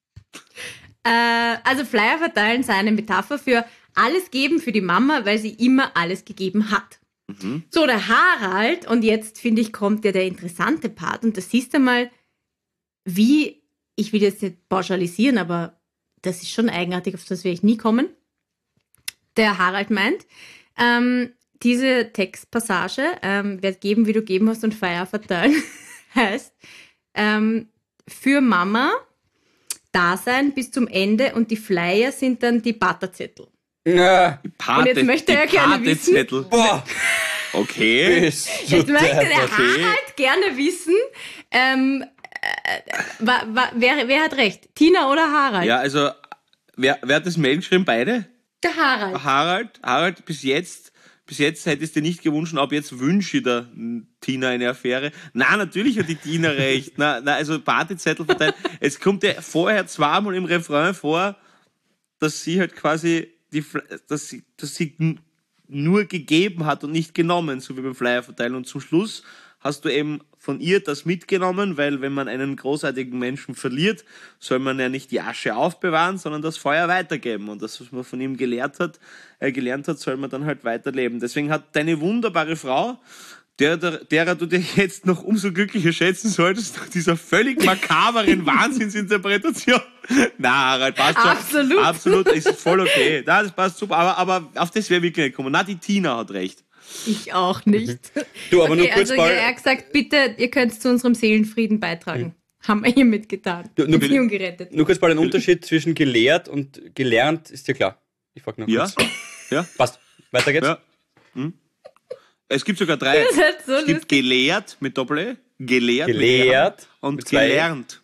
Speaker 3: Äh, also Flyer verteilen sei eine Metapher für alles geben für die Mama, weil sie immer alles gegeben hat.
Speaker 2: Mhm.
Speaker 3: So, der Harald, und jetzt finde ich, kommt ja der interessante Part, und das siehst du mal, wie, ich will jetzt nicht pauschalisieren, aber das ist schon eigenartig, auf das werde ich nie kommen. Der Harald meint, ähm, diese Textpassage, ähm, werd geben, wie du geben hast und Feier verteilen, heißt, ähm, für Mama, da sein bis zum Ende und die Flyer sind dann die Butterzettel.
Speaker 4: Ja.
Speaker 2: Pate,
Speaker 3: Und jetzt möchte er
Speaker 2: die
Speaker 3: gerne wissen-
Speaker 2: Patezettel.
Speaker 4: Boah.
Speaker 2: Okay.
Speaker 4: Bist du
Speaker 3: Jetzt möchte der
Speaker 4: deppert.
Speaker 3: Harald gerne wissen, ähm, äh, wa, wa, wer, wer hat recht? Tina oder Harald?
Speaker 2: Ja, also, wer, wer hat das Mail geschrieben? Beide?
Speaker 3: Der Harald.
Speaker 2: Harald, Harald, bis jetzt, bis jetzt hättest du dir nicht gewünscht, ob jetzt wünsche ich der Tina eine Affäre. Na, natürlich hat die Tina recht. Na, na, also Partyzettel verteilen. Es kommt ja vorher zweimal im Refrain vor, dass sie halt quasi die, Fl- dass sie, dass sie n- nur gegeben hat und nicht genommen, so wie beim Flyer verteilen. Und zum Schluss hast du eben von ihr das mitgenommen, weil wenn man einen großartigen Menschen verliert, soll man ja nicht die Asche aufbewahren, sondern das Feuer weitergeben. Und das, was man von ihm gelehrt hat, äh, gelernt hat, soll man dann halt weiterleben. Deswegen hat deine wunderbare Frau, der, der, derer du dich jetzt noch umso glücklicher schätzen solltest, nach dieser völlig makaberen Wahnsinnsinterpretation. Na, Harald, passt schon.
Speaker 3: Absolut.
Speaker 2: Absolut, ist voll okay. Na, das passt super, aber, aber auf das wäre wirklich nicht gekommen. Na, die Tina hat recht.
Speaker 3: Ich auch nicht.
Speaker 4: Du, aber
Speaker 3: okay,
Speaker 4: nur kurz
Speaker 3: also
Speaker 4: mal.
Speaker 3: er hat gesagt, bitte, ihr könnt zu unserem Seelenfrieden beitragen. Haben wir hiermit getan.
Speaker 4: Du- nur-
Speaker 3: Beziehung gerettet.
Speaker 4: Nur kurz mal den Unterschied zwischen gelehrt und gelernt ist dir klar. Ich frag nur
Speaker 2: Ja?
Speaker 4: kurz.
Speaker 2: Ja?
Speaker 4: Passt. Weiter geht's.
Speaker 2: Ja. Hm? Es gibt sogar drei.
Speaker 3: Das ist halt so
Speaker 2: Es gibt
Speaker 3: lustig.
Speaker 2: gelehrt mit Doppel-E, gelehrt, mit
Speaker 4: Gelehrt
Speaker 2: R und
Speaker 4: mit zwei E.
Speaker 2: gelernt.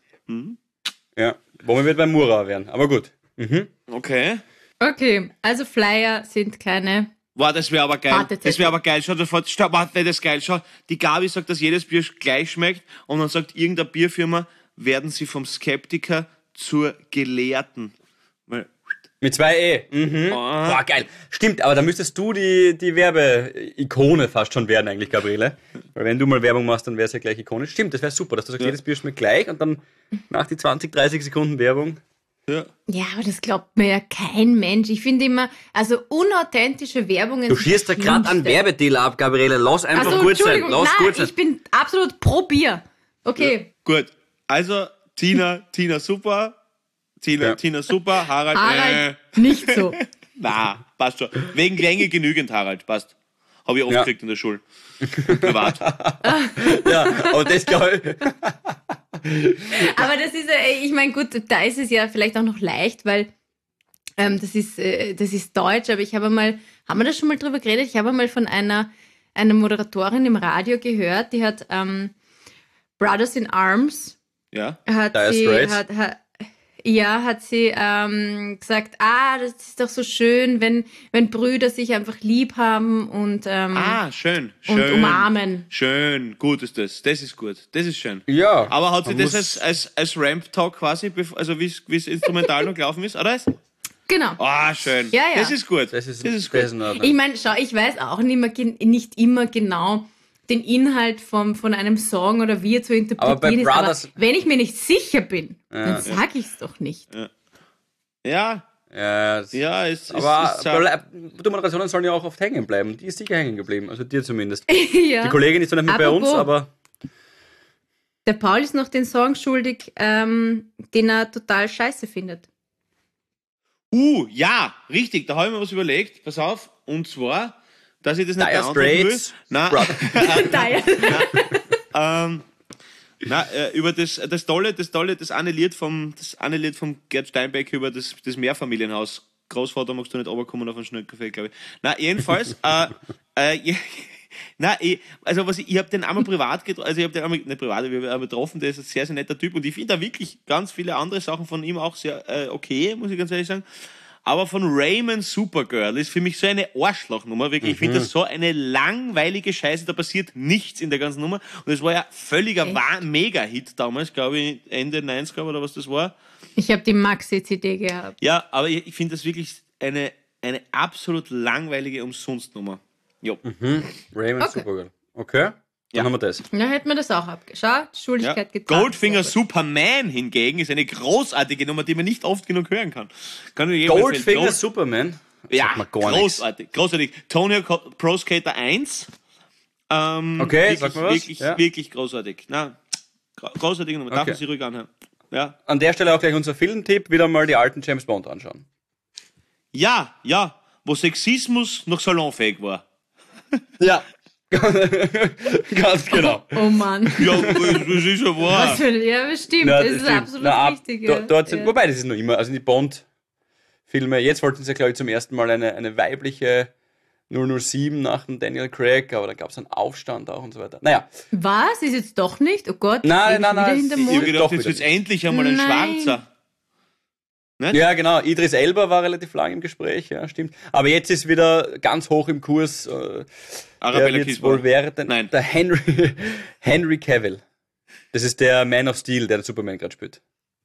Speaker 4: Ja. Womit wir beim Mura werden. Aber gut. Mhm.
Speaker 2: Okay.
Speaker 3: Okay, also Flyer sind keine.
Speaker 2: Wow, das wäre aber geil.
Speaker 3: Wartezettel.
Speaker 2: Das wäre aber geil. Schau dir vor, schau, warte, das ist geil. Schau, die Gabi sagt, dass jedes Bier gleich schmeckt und dann sagt irgendeine Bierfirma, werden sie vom Skeptiker zur Gelehrten. Weil,
Speaker 4: Mit zwei E. Mhm. Boah, geil. Stimmt, aber da müsstest du die, die Werbe-Ikone fast schon werden eigentlich, Gabriele. Weil wenn du mal Werbung machst, dann wäre es ja gleich ikonisch. Stimmt, das wäre super, dass du sagst,
Speaker 2: Ja.
Speaker 4: jedes Bier schmeckt gleich und dann nach die zwanzig, dreißig Sekunden Werbung.
Speaker 2: ja.
Speaker 3: Ja, aber das glaubt mir ja kein Mensch. Ich finde immer, also unauthentische Werbungen.
Speaker 4: Du
Speaker 3: sind
Speaker 4: schießt da
Speaker 3: das
Speaker 4: gerade einen
Speaker 3: Schlimmste.
Speaker 4: Werbedeal ab, Gabriele. Lass einfach
Speaker 3: Also,
Speaker 4: gut sein.
Speaker 3: Entschuldigung,
Speaker 4: Lass
Speaker 3: nein,
Speaker 4: gut sein.
Speaker 3: ich bin absolut pro Bier. Okay.
Speaker 2: Gut. Also, Tina, Tina super. Tina,
Speaker 4: Ja.
Speaker 2: Tina super. Harald,
Speaker 3: Harald,
Speaker 2: äh.
Speaker 3: nicht so.
Speaker 2: Na, passt schon. Wegen Länge genügend, Harald, passt. Habe ich oft
Speaker 4: Ja.
Speaker 2: gekriegt in der Schule. Privat.
Speaker 4: Ja, aber das glaube ich.
Speaker 3: Aber das ist, äh, ich meine, gut, da ist es ja vielleicht auch noch leicht, weil ähm, das ist, äh, das ist Deutsch, aber ich habe mal, haben wir da schon mal drüber geredet? Ich habe mal von einer, einer Moderatorin im Radio gehört, die hat ähm, Brothers in Arms,
Speaker 2: Ja.
Speaker 3: hat
Speaker 4: Dire
Speaker 3: sie,
Speaker 4: Straits?
Speaker 3: hat, hat, ja, hat sie ähm, gesagt, ah, das ist doch so schön, wenn, wenn Brüder sich einfach lieb haben und, ähm,
Speaker 2: Ah, schön.
Speaker 3: und
Speaker 2: Schön.
Speaker 3: umarmen.
Speaker 2: Schön. Gut ist das. Das ist gut. Das ist schön.
Speaker 4: Ja.
Speaker 2: Aber hat sie
Speaker 4: man
Speaker 2: das
Speaker 4: muss-
Speaker 2: als, als, als Ramp-Talk quasi, bef- also wie es instrumental noch gelaufen ist, oder?
Speaker 3: Genau.
Speaker 2: Ah, schön.
Speaker 3: Ja, ja.
Speaker 2: Das ist gut.
Speaker 4: Das ist,
Speaker 2: das ist gut.
Speaker 4: das ist in Ordnung.
Speaker 3: Ich meine, schau, ich weiß auch nicht, mehr, gen- nicht immer genau den Inhalt vom, von einem Song oder wie er zu interpretieren
Speaker 4: Aber bei
Speaker 3: ist.
Speaker 4: Brothers-
Speaker 3: Aber wenn ich mir nicht sicher bin,
Speaker 4: Ja.
Speaker 3: dann sage ich es doch nicht.
Speaker 2: Ja,
Speaker 4: Ja, das-
Speaker 2: ja, es
Speaker 4: aber
Speaker 2: ist, ist,
Speaker 4: bleib- die Moderationen sollen ja auch oft hängen bleiben. Die ist sicher hängen geblieben, also dir zumindest.
Speaker 3: ja.
Speaker 4: Die Kollegin ist zwar nicht mehr bei uns,
Speaker 3: Apropos.
Speaker 4: aber
Speaker 3: Der Paul ist noch den Song schuldig, ähm, den er total scheiße findet.
Speaker 2: Uh, ja, richtig, da habe ich mir was überlegt. Pass auf, und zwar, dass ich das nicht
Speaker 4: Dire
Speaker 2: beantworten will.
Speaker 4: Straits,
Speaker 2: Nein,
Speaker 4: Brother.
Speaker 2: ähm, na, äh, über das, das tolle, das tolle, das eine Lied vom, das eine Lied vom Gerd Steinbeck über das, das Mehrfamilienhaus. Großvater, magst du nicht runterkommen auf einen Schnellkaffee, glaube ich. Na, jedenfalls, äh, äh, ja, na, ich, also was ich, ich habe den einmal privat getroffen, also ich habe den einmal, nicht privat, ich habe getroffen, der ist ein sehr, sehr netter Typ und ich finde da wirklich ganz viele andere Sachen von ihm auch sehr äh, okay, muss ich ganz ehrlich sagen. Aber von Raymond Supergirl ist für mich so eine Arschlochnummer, wirklich. Ich finde das so eine langweilige Scheiße, da passiert nichts in der ganzen Nummer. Und es war ja völliger Wah- Mega-Hit damals, glaube ich, Ende neunziger oder was das war.
Speaker 3: Ich habe die Maxi-C D gehabt.
Speaker 2: Ja, aber ich, ich finde das wirklich eine, eine absolut langweilige Umsonstnummer. Jo.
Speaker 4: Raymond
Speaker 3: Okay.
Speaker 4: Supergirl. Okay, dann
Speaker 2: Ja.
Speaker 4: haben wir das.
Speaker 3: Da hätten wir das auch abgeschaut.
Speaker 2: Ja.
Speaker 3: Schuldigkeit getan.
Speaker 2: Goldfinger
Speaker 3: Sehr gut.
Speaker 2: Superman hingegen ist eine großartige Nummer, die man nicht oft genug hören kann. kann ich jedem empfehlen.
Speaker 4: Goldfinger
Speaker 2: Gold-
Speaker 4: Superman?
Speaker 2: Ja,
Speaker 4: Sagt mir gar nichts.
Speaker 2: großartig, großartig. Tony Hawk Pro Skater eins. Ähm,
Speaker 4: Okay,
Speaker 2: wirklich,
Speaker 4: sag mal was.
Speaker 2: Wirklich,
Speaker 4: Ja.
Speaker 2: wirklich großartig. Na, gro- großartige Nummer. Darf
Speaker 4: Okay.
Speaker 2: man sich ruhig anhören. Ja.
Speaker 4: An der Stelle auch gleich unser Filmtipp, wieder mal die alten James Bond anschauen.
Speaker 2: ja, ja, wo Sexismus noch salonfähig war.
Speaker 4: Ja. Ganz genau.
Speaker 3: Oh Mann.
Speaker 2: Ja, das ist ja wahr.
Speaker 3: Was für, ja, bestimmt.
Speaker 4: Na,
Speaker 3: das ist
Speaker 4: stimmt.
Speaker 3: absolut
Speaker 4: Na, ab-
Speaker 3: richtig.
Speaker 4: do-
Speaker 3: Ja.
Speaker 4: Dort sind,
Speaker 3: ja.
Speaker 4: Wobei, das ist noch immer, also die Bond-Filme, jetzt wollten sie ja, glaube ich, zum ersten Mal eine, eine weibliche null null sieben nach dem Daniel Craig, aber dann gab es einen Aufstand auch und so weiter. Naja,
Speaker 3: Was? Ist jetzt doch nicht? Oh Gott,
Speaker 4: Nein,
Speaker 3: lebe ich
Speaker 4: nein,
Speaker 3: wieder
Speaker 4: nein,
Speaker 3: hinterm
Speaker 2: Ich
Speaker 4: ich-
Speaker 2: habe
Speaker 3: Mond?
Speaker 2: gedacht,
Speaker 4: Doch
Speaker 2: jetzt
Speaker 4: wieder
Speaker 2: wird endlich einmal ein
Speaker 3: Nein.
Speaker 2: Schwarzer. Nicht?
Speaker 4: ja genau, Idris Elba war relativ lang im Gespräch, ja, stimmt. Aber jetzt ist wieder ganz hoch im Kurs, äh, wer
Speaker 2: Arabella
Speaker 4: wird's
Speaker 2: Kisbauer.
Speaker 4: wohl werden?
Speaker 2: Nein.
Speaker 4: Der Henry, Henry Cavill. Das ist der Man of Steel, der den Superman gerade spielt.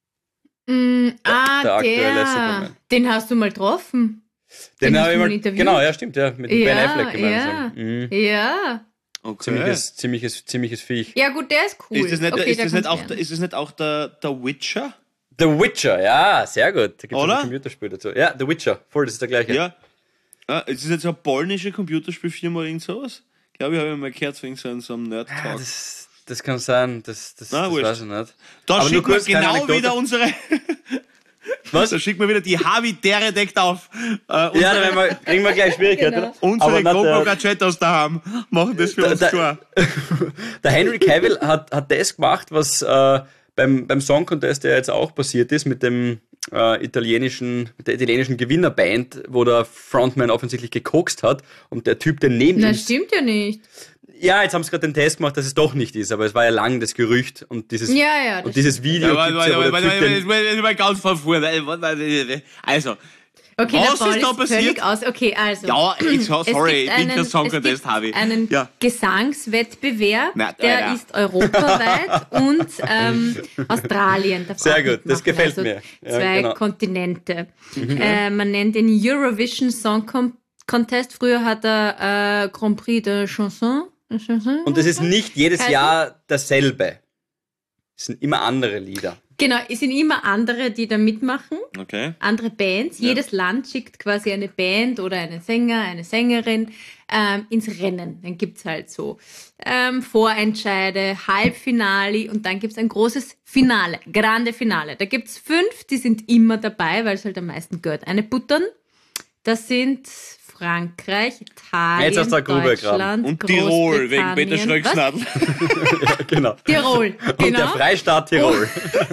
Speaker 3: Mm, ah,
Speaker 4: der aktuelle
Speaker 3: der.
Speaker 4: Superman.
Speaker 3: Den hast du mal getroffen.
Speaker 4: Den,
Speaker 3: Den hast
Speaker 4: habe
Speaker 3: du
Speaker 4: ich
Speaker 3: mal
Speaker 4: mal,
Speaker 3: interviewt?
Speaker 4: genau, ja, stimmt, ja, mit dem Ben
Speaker 3: Ja,
Speaker 4: Affleck gemeinsam.
Speaker 3: ja.
Speaker 4: Mhm.
Speaker 3: Ja.
Speaker 2: Okay.
Speaker 4: Ziemliches, ziemliches, ziemliches Viech.
Speaker 3: Ja, gut, der ist cool.
Speaker 2: Ist das nicht,
Speaker 3: okay,
Speaker 2: ist
Speaker 3: der
Speaker 2: das nicht,
Speaker 3: kann's
Speaker 2: auch,
Speaker 3: werden.
Speaker 2: ist das nicht auch der, der Witcher?
Speaker 4: The Witcher, ja, sehr gut. Da gibt es
Speaker 2: Oder?
Speaker 4: ein Computerspiel dazu. Ja, The Witcher, voll, das ist der gleiche.
Speaker 2: Ja. ja. Es ist jetzt eine polnische Computerspielfirma oder irgend sowas. Glaube ich, habe ich mal gehört wegen so einem, so einem Nerd-Talk.
Speaker 4: Ah, das, das kann sein, das, das,
Speaker 2: Na,
Speaker 4: das
Speaker 2: wurscht.
Speaker 4: weiß ich nicht.
Speaker 2: Da
Speaker 4: Aber nur
Speaker 2: schickt man
Speaker 4: kurz, kleine
Speaker 2: genau
Speaker 4: Anekdote.
Speaker 2: wieder unsere.
Speaker 4: Was?
Speaker 2: Da schickt man wieder die Habitäre deckt auf. Äh,
Speaker 4: Ja,
Speaker 2: unsere
Speaker 4: da werden wir, kriegen wir gleich Schwierigkeiten.
Speaker 3: Genau.
Speaker 4: oder?
Speaker 2: unsere
Speaker 4: Aber na,
Speaker 2: GoPro
Speaker 4: der,
Speaker 2: Gadgetos daheim machen das für
Speaker 4: Da-
Speaker 2: uns
Speaker 4: da-
Speaker 2: klar.
Speaker 4: der Henry Cavill hat, hat das gemacht, was äh, beim, beim Song Contest, der jetzt auch passiert ist, mit dem äh, italienischen, mit der italienischen Gewinnerband, wo der Frontman offensichtlich gekokst hat und der Typ, der neben
Speaker 3: Na,
Speaker 4: ihm...
Speaker 3: stimmt ja nicht.
Speaker 4: Ja, jetzt haben sie gerade den Test gemacht, dass es doch nicht ist, aber es war ja lang das Gerücht und dieses,
Speaker 3: Ja, ja. Das
Speaker 4: und dieses Video
Speaker 2: Ja,
Speaker 4: gibt's ja, wo der Typ den,
Speaker 2: mal ganz von vorne. Also,
Speaker 3: okay,
Speaker 2: was
Speaker 3: der Paul
Speaker 2: ist da passiert?
Speaker 3: völlig aus. Okay, also.
Speaker 2: ja, ich, sorry,
Speaker 3: es
Speaker 2: ich
Speaker 3: gibt
Speaker 2: bin
Speaker 3: einen,
Speaker 2: kein Song
Speaker 3: es
Speaker 2: Contest,
Speaker 3: gibt
Speaker 2: Havi.
Speaker 3: einen
Speaker 2: Ja.
Speaker 3: Gesangswettbewerb,
Speaker 2: Na,
Speaker 3: der
Speaker 2: Alter.
Speaker 3: ist europaweit und ähm, Australien. darf
Speaker 4: Sehr
Speaker 3: auch
Speaker 4: gut, das
Speaker 3: mitmachen,
Speaker 4: gefällt
Speaker 3: also
Speaker 4: mir. Ja,
Speaker 3: zwei
Speaker 4: genau.
Speaker 3: Kontinente. Äh, man nennt den Eurovision Song Com- Contest. Früher hat er äh, Grand Prix de Chanson. Chanson.
Speaker 4: und es ist nicht jedes
Speaker 3: Heißt
Speaker 4: Jahr dasselbe. Es sind immer andere Lieder.
Speaker 3: Genau, es sind immer andere, die da mitmachen.
Speaker 2: Okay.
Speaker 3: Andere Bands.
Speaker 2: Ja.
Speaker 3: Jedes Land schickt quasi eine Band oder einen Sänger, eine Sängerin ähm, ins Rennen. Dann gibt es halt so ähm, Vorentscheide, Halbfinale und dann gibt es ein großes Finale, Grande Finale. Da gibt es fünf, die sind immer dabei, weil es halt am meisten Geld einbuttern. Das sind Frankreich, Italien,
Speaker 4: Jetzt hast du eine Grube
Speaker 3: Deutschland,
Speaker 2: Und Tirol, wegen Peter
Speaker 3: Großbritannien.
Speaker 2: Schröcksnadel.
Speaker 4: Ja, genau.
Speaker 3: Was? Tirol,
Speaker 4: Und der
Speaker 3: genau.
Speaker 4: Freistaat Tirol.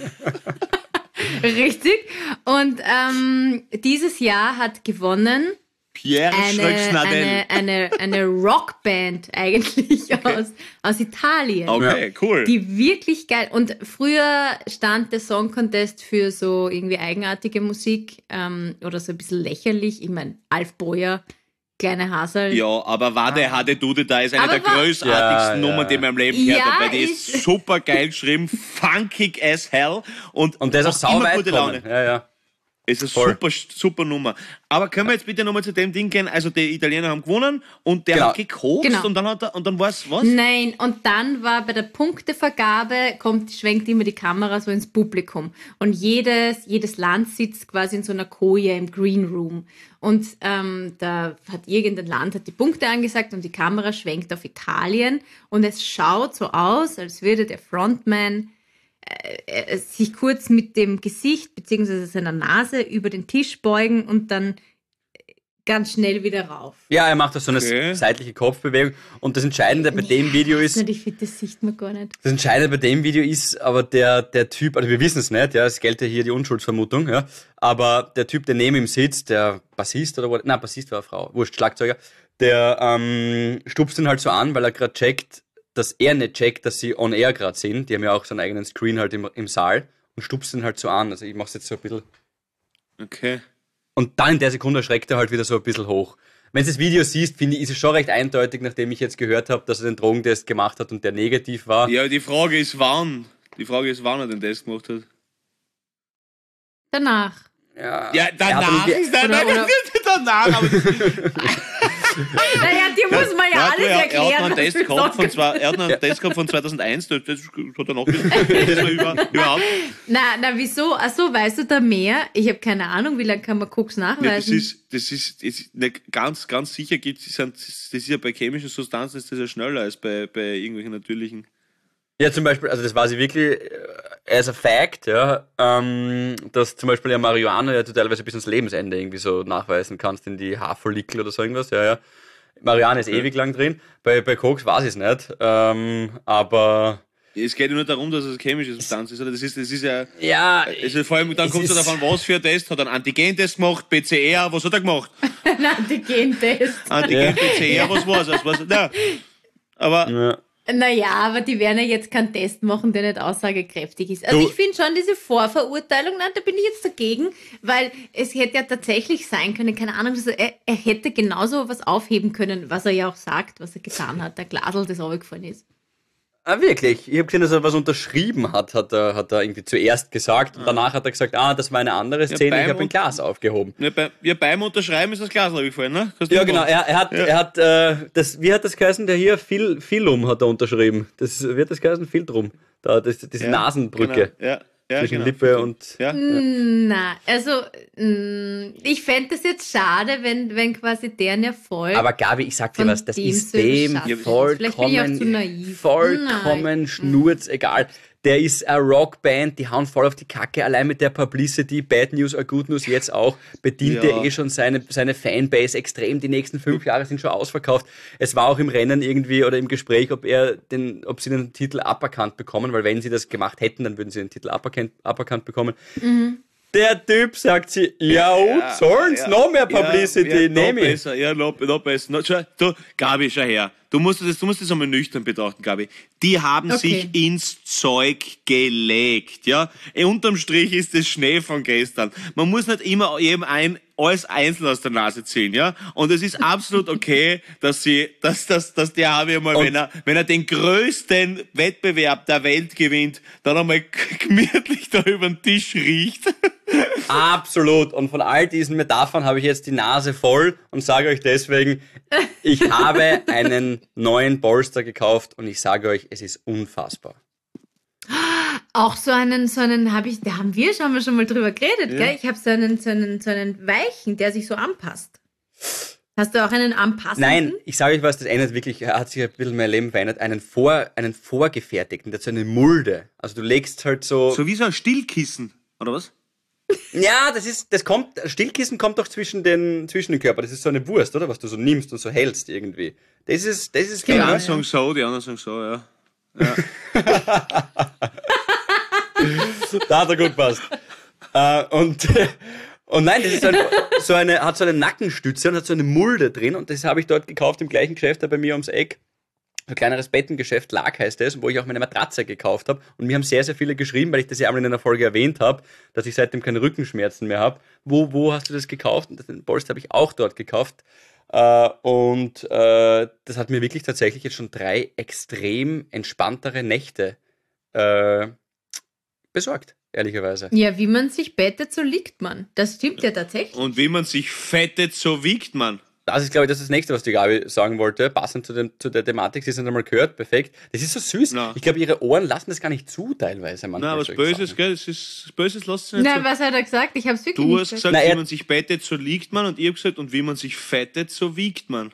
Speaker 3: Richtig. Und ähm, dieses Jahr hat gewonnen
Speaker 2: Pierre
Speaker 3: eine,
Speaker 2: Schröcksnadel.
Speaker 3: eine, eine, eine Rockband eigentlich aus, aus Italien.
Speaker 2: Okay, cool.
Speaker 3: Die wirklich geil. Und früher stand der Song Contest für so irgendwie eigenartige Musik ähm, oder so ein bisschen lächerlich. Ich meine, Alf Boyer, kleine Hasel.
Speaker 2: Ja, aber Wade, Hade, Dude, da ist eine
Speaker 3: Aber
Speaker 2: der
Speaker 3: wa-
Speaker 2: großartigsten
Speaker 4: Ja,
Speaker 2: Nummern,
Speaker 4: ja.
Speaker 2: die in meinem Leben
Speaker 3: Ja,
Speaker 2: gehört habe, weil die ist
Speaker 3: ist-
Speaker 2: super geil geschrieben, funkig as hell und,
Speaker 4: Und der ist auch
Speaker 2: macht immer
Speaker 4: sauweit
Speaker 2: gute Laune.
Speaker 4: gekommen. Ja, ja.
Speaker 2: Es ist
Speaker 4: Voll.
Speaker 2: eine super, super Nummer. Aber können wir jetzt bitte nochmal zu dem Ding gehen? Also, die Italiener haben gewonnen und der
Speaker 4: Genau.
Speaker 2: hat gekokst
Speaker 3: Genau.
Speaker 2: und dann hat er, und dann war es was?
Speaker 3: Nein, und dann war bei der Punktevergabe, kommt, schwenkt immer die Kamera so ins Publikum. Und jedes, jedes Land sitzt quasi in so einer Koje im Green Room. Und ähm, da hat irgendein Land hat die Punkte angesagt und die Kamera schwenkt auf Italien. Und es schaut so aus, als würde der Frontman äh, sich kurz mit dem Gesicht bzw. seiner Nase über den Tisch beugen und dann ganz schnell wieder rauf.
Speaker 4: Ja, er macht da so eine
Speaker 2: Okay.
Speaker 4: seitliche Kopfbewegung. Und das Entscheidende bei dem Video ist,
Speaker 3: Ich finde, das sieht man gar nicht.
Speaker 4: das Entscheidende bei dem Video ist aber der, der Typ, also wir wissen es nicht, ja, es gilt ja hier die Unschuldsvermutung, ja, aber der Typ, der neben ihm sitzt, der Bassist oder was, nein, Bassist war eine Frau, wurscht, Schlagzeuger, der ähm, stupst ihn halt so an, weil er gerade checkt, dass er nicht checkt, dass sie on air gerade sind. Die haben ja auch so einen eigenen Screen halt im, im Saal und stupst ihn halt so an. Also ich mach's jetzt so ein bisschen.
Speaker 2: Okay.
Speaker 4: Und dann in der Sekunde schreckt er halt wieder so ein bisschen hoch. Wenn du das Video siehst, finde ich, ist es schon recht eindeutig, nachdem ich jetzt gehört habe, dass er den Drogentest gemacht hat und der negativ war.
Speaker 2: Ja, die Frage ist, wann? Die Frage ist, wann er den Test gemacht hat.
Speaker 3: Danach.
Speaker 4: Ja,
Speaker 2: Ja,
Speaker 4: er hat
Speaker 2: danach
Speaker 4: irgendwie-
Speaker 2: ist nein,
Speaker 3: Oder-
Speaker 2: nein,
Speaker 3: oder-
Speaker 2: danach, aber
Speaker 3: Naja, dir muss man ja
Speaker 2: Nein,
Speaker 3: alles
Speaker 2: du, er, er hat
Speaker 3: erklären.
Speaker 2: noch einen
Speaker 3: was
Speaker 2: Test
Speaker 3: wir
Speaker 2: gehabt von
Speaker 3: sagen.
Speaker 2: zwei, er hat noch einen Test gehabt von zweitausendeins, das, das hat er noch das war über, überhaupt.
Speaker 3: Na, na, wieso? Achso, weißt du da mehr? Ich habe keine Ahnung, wie lange kann man Koks
Speaker 2: Ja, das
Speaker 3: nachweisen?
Speaker 2: ist, das ist, das ist nicht ganz, ganz sicher gibt es, das ist ja bei chemischen Substanzen ist das ja schneller als bei, bei irgendwelchen natürlichen.
Speaker 4: Ja, zum Beispiel, also das war sie wirklich äh, as a fact, ja, ähm, dass zum Beispiel ja Marihuana ja du teilweise bis ans Lebensende irgendwie so nachweisen kannst in die Haarfollikel oder so irgendwas, ja, ja. Marihuana ist ewig lang drin. Bei, bei Koks weiß ich es nicht. Ähm, aber...
Speaker 2: Es geht ja nur darum, dass es eine chemische Substanz ist, oder? Das ist, das ist ja...
Speaker 4: Ja,
Speaker 2: Also vor allem, dann kommt es ja davon, was für ein Test. Hat er einen Antigen-Test gemacht, P C R, was hat er gemacht?
Speaker 3: Ein Antigen-Test.
Speaker 2: Antigen-P C R, was war's? Was war's? Na, aber...
Speaker 4: ja.
Speaker 3: Naja, aber die werden ja jetzt keinen Test machen, der nicht aussagekräftig ist. Also
Speaker 4: Du-
Speaker 3: ich finde schon diese Vorverurteilung, nein, da bin ich jetzt dagegen, weil es hätte ja tatsächlich sein können, keine Ahnung, also er, er hätte genauso was aufheben können, was er ja auch sagt, was er getan hat, der Glasl, das runtergefallen ist.
Speaker 4: Ah, wirklich? Ich habe gesehen, dass er was unterschrieben hat, hat er, hat er irgendwie zuerst gesagt. Und danach hat er gesagt, ah, das war eine andere Szene,
Speaker 2: beim
Speaker 4: ich habe ein
Speaker 2: und-
Speaker 4: Glas aufgehoben.
Speaker 2: Ja, bei, ja, beim Unterschreiben ist das Glas gefallen, ne? Kannst du
Speaker 4: Ja,
Speaker 2: nicht
Speaker 4: genau.
Speaker 2: machen.
Speaker 4: Er, er hat,
Speaker 2: Ja.
Speaker 4: er hat, äh, das, wie hat das geheißen? Der hier, Phil, Philum hat er unterschrieben. Das wird das geheißen, Filtrum. Da, das, diese
Speaker 2: Ja,
Speaker 4: Nasenbrücke
Speaker 2: Genau. Ja, ja,
Speaker 4: zwischen
Speaker 2: genau.
Speaker 4: Lippe und.
Speaker 2: Ja.
Speaker 3: Na, also mh, ich fände es jetzt schade, wenn, wenn quasi deren Erfolg...
Speaker 4: Aber Gabi, ich sag dir
Speaker 3: Von
Speaker 4: was, das
Speaker 3: dem
Speaker 4: ist
Speaker 3: so
Speaker 4: dem
Speaker 3: überschattet ist.
Speaker 4: vollkommen,
Speaker 3: Vielleicht bin ich auch zu naiv.
Speaker 4: vollkommen
Speaker 3: Nein.
Speaker 4: schnurzegal. Der ist eine Rockband, die hauen voll auf die Kacke. Allein mit der Publicity, Bad News or Good News jetzt auch, bedient
Speaker 2: Ja.
Speaker 4: er eh schon seine, seine Fanbase extrem. Die nächsten fünf Jahre sind schon ausverkauft. Es war auch im Rennen irgendwie oder im Gespräch, ob er den, ob sie den Titel aberkannt bekommen, weil wenn sie das gemacht hätten, dann würden sie den Titel aberkannt, aberkannt bekommen. Der Typ sagt sie, ja, und sollen's noch mehr Publicity,
Speaker 2: ja, ja,
Speaker 4: nehme
Speaker 2: noch
Speaker 4: ich.
Speaker 2: besser, ja, noch, noch besser. Noch, schau, du, Gabi, schau her. Du musst das, du musst das einmal nüchtern betrachten, Gabi. Die haben
Speaker 3: Okay.
Speaker 2: sich ins Zeug gelegt, ja. Eh, Unterm Strich ist es Schnee von gestern. Man muss nicht immer jedem ein, alles einzeln aus der Nase ziehen, ja. Und es ist absolut okay, dass sie, dass, dass, dass der Harvey einmal,
Speaker 4: Und-
Speaker 2: wenn er, wenn er den größten Wettbewerb der Welt gewinnt, dann einmal gemütlich da über den Tisch riecht.
Speaker 4: Absolut. Und von all diesen Metaphern habe ich jetzt die Nase voll und sage euch deswegen, ich habe einen neuen Polster gekauft und ich sage euch, es ist unfassbar.
Speaker 3: Auch so einen, so einen habe ich, da haben wir schon mal, schon mal drüber geredet,
Speaker 2: Ja.
Speaker 3: gell? Ich habe so einen, so einen, so einen weichen, der sich so anpasst. Hast du auch einen anpassenden?
Speaker 4: Nein, ich sage euch was, das ändert wirklich, er hat sich ein bisschen mein Leben verändert, einen, vor, einen vorgefertigten, der hat so eine Mulde. Also du legst halt so...
Speaker 2: So wie so ein Stillkissen, oder was?
Speaker 4: Ja, das ist, das kommt, Stillkissen kommt doch zwischen den, zwischen den Körper. Das ist so eine Wurst, oder? Was du so nimmst und so hältst irgendwie. Das ist, das ist
Speaker 2: Die
Speaker 3: Genau,
Speaker 2: einen
Speaker 3: ja.
Speaker 2: sagen so, die anderen sagen so, ja.
Speaker 4: Da hat er gut passt. äh, und, und nein, das ist so, ein, so eine, hat so eine Nackenstütze und hat so eine Mulde drin und das habe ich dort gekauft im gleichen Geschäft, da bei mir ums Eck. So ein kleineres Bettengeschäft, Lag heißt es, wo ich auch meine Matratze gekauft habe. Und mir haben sehr, sehr viele geschrieben, weil ich das ja einmal in einer Folge erwähnt habe, dass ich seitdem keine Rückenschmerzen mehr habe. Wo, wo hast du das gekauft? Und den Polster habe ich auch dort gekauft. Äh, und äh, das hat mir wirklich tatsächlich jetzt schon drei extrem entspanntere Nächte äh, besorgt, ehrlicherweise.
Speaker 3: Ja, wie man sich bettet, so liegt man. Das stimmt ja tatsächlich.
Speaker 2: Und wie man sich fettet, so wiegt man.
Speaker 4: Das ist, glaube ich, das, ist das Nächste, was die Gabi sagen wollte, passend zu, dem, zu der Thematik. Sie sind einmal gehört, perfekt. Das ist so süß.
Speaker 2: Na.
Speaker 4: Ich glaube, ihre Ohren lassen das gar nicht zu, teilweise.
Speaker 2: Na,
Speaker 4: manchmal
Speaker 2: was
Speaker 4: solche
Speaker 2: Böses,
Speaker 4: Sachen.
Speaker 2: gell? Das ist, das Böses lässt sich nicht
Speaker 3: Na,
Speaker 2: so.
Speaker 3: was hat er gesagt? Ich habe es wirklich
Speaker 2: Du
Speaker 3: nicht
Speaker 2: hast gesagt,
Speaker 4: Na,
Speaker 2: wie
Speaker 4: er-
Speaker 2: man sich bettet, so liegt man. Und ich habe gesagt, und wie man sich fettet, so wiegt man.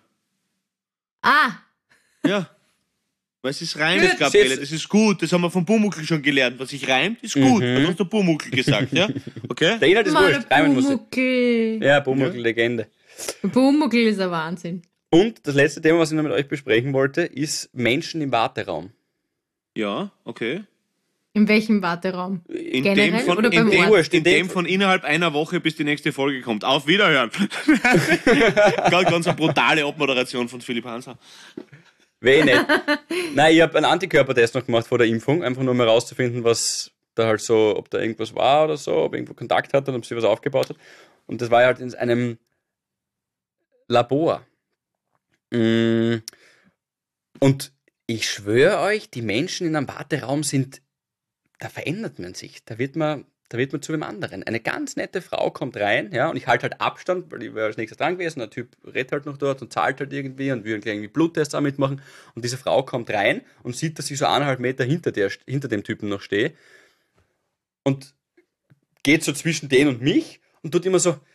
Speaker 3: Ah,
Speaker 2: Ja. Weil es ist reimt,
Speaker 4: Gut,
Speaker 2: Gabriele,
Speaker 4: siehst-
Speaker 2: das ist gut. Das haben wir vom Bumuckel schon gelernt. Was sich reimt, ist gut.
Speaker 4: Mhm.
Speaker 2: Dann hast du Bumuckel gesagt, ja? Okay?
Speaker 4: Der Inhalt ist
Speaker 3: mal
Speaker 4: wurscht, reimen muss ich.
Speaker 3: Pumuckl.
Speaker 4: Ja, Bumuckl-Legende.
Speaker 3: Pumuckl ist ein Wahnsinn.
Speaker 4: Und das letzte Thema, was ich noch mit euch besprechen wollte, ist Menschen im Warteraum.
Speaker 2: Ja, okay.
Speaker 3: In welchem Warteraum?
Speaker 2: In
Speaker 3: Generell
Speaker 2: dem von,
Speaker 3: oder
Speaker 2: in
Speaker 3: beim
Speaker 2: dem,
Speaker 3: Ort?
Speaker 4: Wurscht,
Speaker 2: in
Speaker 4: in dem-
Speaker 2: dem von innerhalb einer Woche, bis die nächste Folge kommt. Auf Wiederhören. ganz, ganz eine brutale Abmoderation von Philipp Hanser.
Speaker 4: Wer nicht. Nein, ich habe einen Antikörpertest noch gemacht vor der Impfung, einfach nur mal rauszufinden, was da halt so, ob da irgendwas war oder so, ob irgendwo Kontakt hat und ob sie was aufgebaut hat. Und das war halt in einem Labor. Mm. Und ich schwöre euch, die Menschen in einem Warteraum sind, da verändert man sich. Da wird man, da wird man zu einem anderen. Eine ganz nette Frau kommt rein, ja, und ich halte halt Abstand, weil ich wäre als nächstes dran gewesen. Der Typ redet halt noch dort und zahlt halt irgendwie und will irgendwie Bluttests auch mitmachen. Und diese Frau kommt rein und sieht, dass ich so eineinhalb Meter hinter, der, hinter dem Typen noch stehe. Und geht so zwischen den und mich und tut immer so.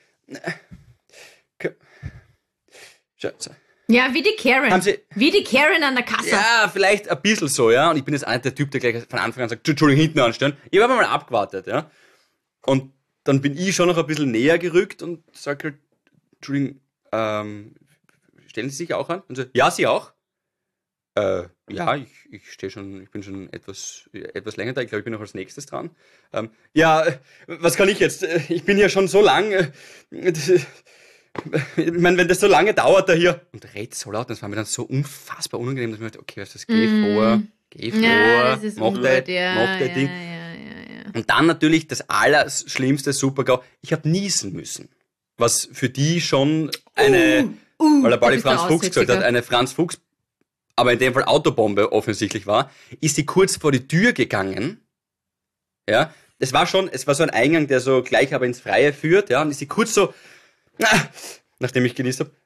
Speaker 4: Schau, so.
Speaker 3: Ja, wie die Karen.
Speaker 4: Haben Sie-
Speaker 3: Wie die Karen an der Kasse.
Speaker 4: Ja, vielleicht ein bisschen so, ja. Und ich bin jetzt einer der Typ, der gleich von Anfang an sagt, Entschuldigung, hinten anstellen. Ich habe mal abgewartet, ja. Und dann bin ich schon noch ein bisschen näher gerückt und sage halt, Entschuldigung, ähm, stellen Sie sich auch an? Und so, ja, Sie auch? Äh, ja, ich, ich stehe schon, ich bin schon etwas, etwas länger da. Ich glaube, ich bin noch als nächstes dran. Ähm, ja, was kann ich jetzt? Ich bin ja schon so lang. Äh, ich meine, wenn das so lange dauert da hier. Und der redet so laut, das war mir dann so unfassbar unangenehm, dass ich mir dachte, okay, was ist das? Geh
Speaker 3: Mm.
Speaker 4: vor, geh vor,
Speaker 3: Ja, das ist
Speaker 4: mach
Speaker 3: ungut,
Speaker 4: dein,
Speaker 3: ja,
Speaker 4: mach dein
Speaker 3: ja,
Speaker 4: Ding.
Speaker 3: ja, ja, ja.
Speaker 4: Und dann natürlich das Allerschlimmste Super-GAU. Ich habe niesen müssen. Was für die schon eine,
Speaker 3: Uh,
Speaker 4: weil der Bali
Speaker 3: du bist der
Speaker 4: Franz Fuchs gesagt hat,
Speaker 3: Aussätzige.
Speaker 4: eine Franz Fuchs, aber in dem Fall Autobombe offensichtlich war, ist sie kurz vor die Tür gegangen. Ja, es war schon, es war so ein Eingang, der so gleich aber ins Freie führt, ja, und ist sie kurz so, na, nachdem ich genießt habe,